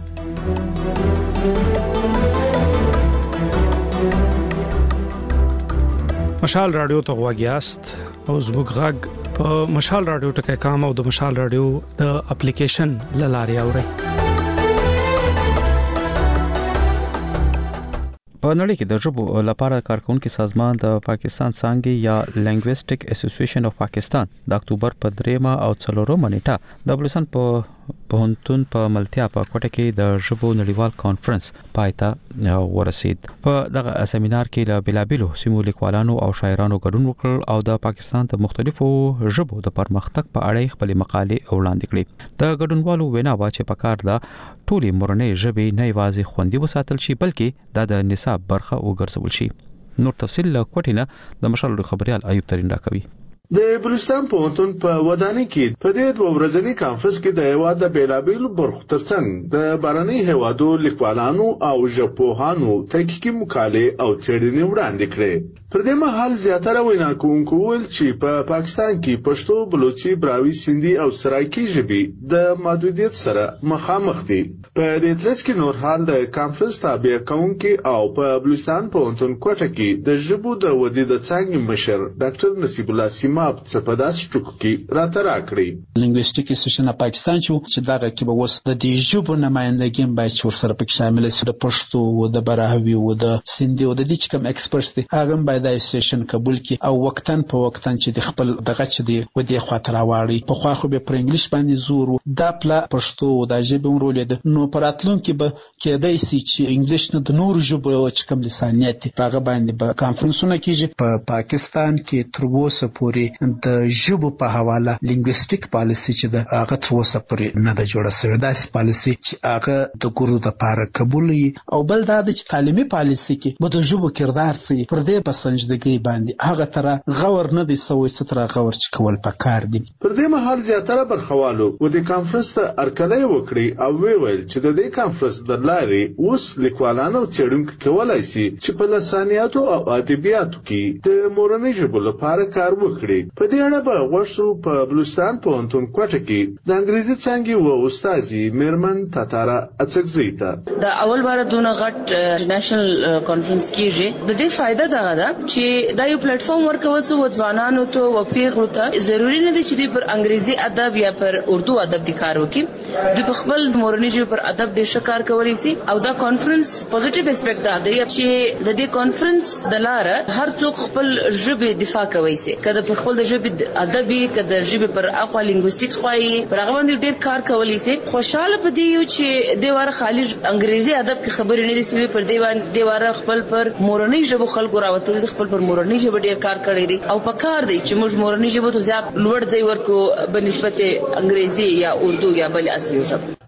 مشال رادیو ته غواګیاست او زموږ غږ په مشال رادیو ټکي کام او د مشال رادیو د اپلیکیشن لاري اوري. په نړۍ کې د ژبو لپاره کارکونکو سازمان د پاکستان څانګې یا لینګویسټک اسوسییشن اف پاکستان د اکتوبر په دریمه او څلورمه نیټه د بلوچستان په پوهنتون په ملتیا په کوټه کې د ژبو نړیوال کانفرنس پایته ورسید. په دغه سیمینار کې له بلابلو سیمو لیکوالانو او شاعرانو ګډون وکړ او د پاکستان د مختلفو ژبو د پرمختګ په اړه خپل مقالې وړاندې کړې. د ګډونوالو وینا وا چې په کار د ټولې مورنۍ ژبې نه یوازې خوندي وساتل شي بلکې د نصاب برخه وګرځول شي. نور تفصیل له کوټې نه د مشال خبريال ایوب ترين راکوي. د بلوچستان پوهنتون په ودانۍ کې په دې دوه ورځني کانفرنس کې د هیواد د بیلابیلو برخو ترڅنګ د بهرني هیوادو لیکوالانو او ژبپوهانو تحقیقي مقالې او څېړنې وړاندې کړې. پر دې مهال زیاتره وینا کوونکو ویل چې په پاکستان کې پښتو، بلوچي، براوي، سندي او سرایکي ژبې د محدودیت سره مخامخ دي. په دې ترڅ کې نور حال د کانفرنس تابع کوونکي او په بلوچستان پوهنتون کوټه کې د ژبو د ودې د څانګې مشر ډاکټر نصیب الله سیما په پداس ټکو کې راته راکړي. لینګویسټیک اسوسییشن پاکستان چې دغه کې به وس د دې ژبو نمائندګي باید چې ورسره پکې شامل شي، د پښتو او د براوي او د سندي او د دې چې کوم ایکسپرټس دي هغه باید د اسوسییشن قبول کړي او وختن په وختن چې د خپل دغه چې دی و دې خاطر واړي. په خو خو به پر انګلیش باندې زور د پلا پښتو او د ژبې ورول دي. نو پراتلون کې به کېدای شي چې انګلیش نه د نور ژبو چې کوم لسانیت هغه باندې به کانفرنسونه کیږي. په پاکستان کې تر اوسه پورې د ژبو په حواله لینګویسټیک پالیسی چې د هغه تر اوسه پورې نه د جوړه شوې. داسې پالیسی چې هغه د ګورو د پاره قبول وي او بل دا چې تعلیمي پالیسی کې به د ژبو کردار سي پر دې په سنجدګۍ باندې هغه تر غور نه دي سوې ستر غور چې کول پکار دي. پر دې مهال زیاتره برخوالو و د کانفرنس ته ارکلای وکړي او ویل چې د دې کانفرنس د لارې اوس لیکوالانو څېړونکو کولای شي چې په لسانیاتو او ادبیاتو کې د مورنۍ ژبو لپاره کار وکړي. په دې اړه به غوښتو په بلوچستان پوهنتون کوټه کې د انګریزي څانګې و استادي میرمن تاتارا اڅکزی ته د اول بار دونه غټ نېشنل کانفرنس کېږي. د دې فائدہ دا ده چې دا یو پلیټ فارم ورکول څو ځوانانو ته او پیغلو ته ضروری نه دي چې دوی پر انګریزي ادب یا پر اردو ادب د کار وکړي. دوی په خپل مورنۍ ژبه پر ادب ډېر ښه کار کولی شي او دا کانفرنس پوزټیو اسپیکټ دا دی چې د دې کانفرنس د لارې هر څوک خپل ژبه دفاع کوي شي. کله په خپل ژبه ادبي کده ژبه پر اخوا لینګویسټکس خوایي پر هغه باندې ډېر کار کولی شي. خوشاله پدې یو چې د واره خالي انګریزي ادب کې خبرې نه دي سوي پر دی باندې د واره خپل پر مورنۍ ژبه خلکو راوته خپل پر مورنۍ ژبه ډېر کار کړی دی او په کار دی چې موږ مورنۍ ژبه ته زیات لوړ ځای ورکو بنسبت انګریزي یا اردو یا بل اصلي ژبه.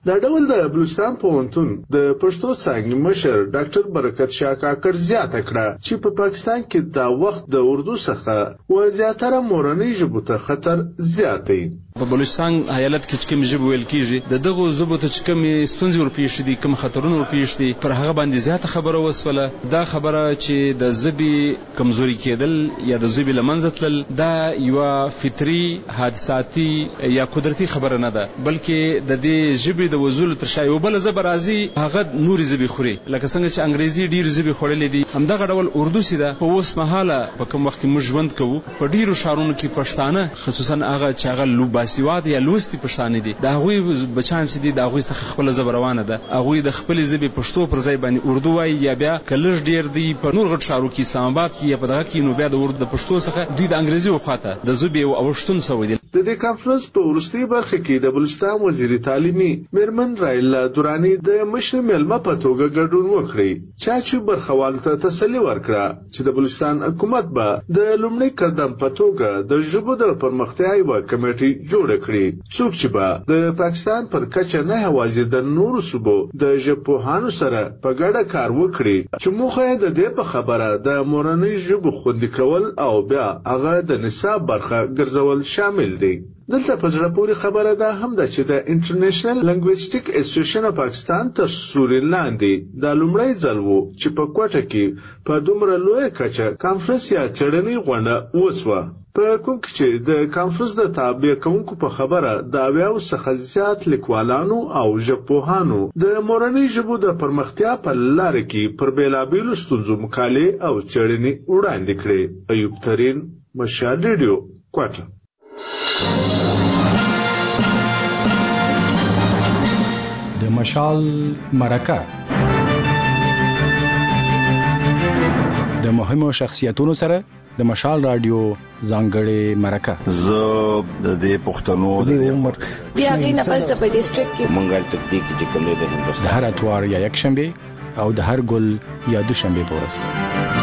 دا ډول د بلوچستان پوهنتون د پښتو څانګې مشر ډاکټر برکت شاه کاکړ زیاته کړه چې په پاکستان کې دا وخت د اردو څخه و زیاتره مورنۍ ژبو ته خطر زیات دی. په بلوچستان ایالت کې کوم ژبه ویل کیږي د دغه ژبو ته چې کوم ستونزې ورپېښ دي کوم خطرونه ورپېښ دي پر هغه باندې زیاته خبره وسوله. دا خبره چې د ژبې کمزوري کېدل یا د ژبې لمنځه تلل دا یو فطري حادثاتي یا قدرتي خبره نه ده بلکې د دې ژبې د وزول تر شا یو بل ژبه راځي هغه نورې ژبې خوري لکه څنګه چې انګریزي ډېر ژبې خوړلې دي همدغه ډول اردو سي ده. په اوس مهاله په کوم وخت موږ ژوند کوو په ډېرو ښارونو کې پښتانه خصوصا هغه چې هغه لو باسواد یا لوستي پښتانه دي د هغوی بچان چې دي د هغوی څخه خپله ژبه روانه ده. هغوی د خپلې ژبې پښتو پر ځای باندې اردو وایي یا بیا که لږ ډېر دي په نور غټ ښارو کې اسلام آباد کې یا په دغه کې نو بیا د اردو د پښتو څخه دوی د انګریزي وخواته د ژبې یو اوښتون سوی دی. د دې کانفرنس په وروستۍ برخه کې د بلوچستان وزیر تعلیمي میرمن رایلا دورانی د مشر میلمه په توګه ګډون وکړي چا چې برخوالو ته تسلي ورکړه چې د بلوچستان حکومت به د لومړي قدم په توګه د ژبو د پرمختیا یوه کمیټې جوړه کړي څوک چې به د پاکستان پر کچه نه یوازې د نورو صوبو د ژبپوهانو سره په ګډه کار وکړي چې موخه یې د دې په خبره د مورنۍ ژبو خوندي کول او بیا هغه د نصاب برخه ګرځول شامل دي. دلته په زړه پورې خبره ده هم ده چې د انټرنیشنل لنګویسټیک اسوسییشن اف پاکستان تر سوري لاندې د لومړی ځل و چې په کوټه کې په دومره لویه کچه کانفرنس یا څېړنې غونډه وسوه په کوم کې چې د کانفرنس د تابع کوونکو په خبره د اویاو څخه زیات لیکوالانو او ژبپوهانو د مورنۍ ژبو د پرمختیا په لاره کې پر بېلابېلو ستونزو مقالې او څېړنې وړاندې کړې. ایوب ترین، مشال ریډیو، کوټه. د مشال مرکه د مهمو شخصیتونو سره د مشال رادیو ځانګړې مرکه زه د دې پښتنو د عمر بیا غي نه پس په ډیسټریکټ کې مونږه تدبیق چې کوم د هندوستان د هر اتوار یا یک شنبه او د هر ګل یا دوشنبه په ورځ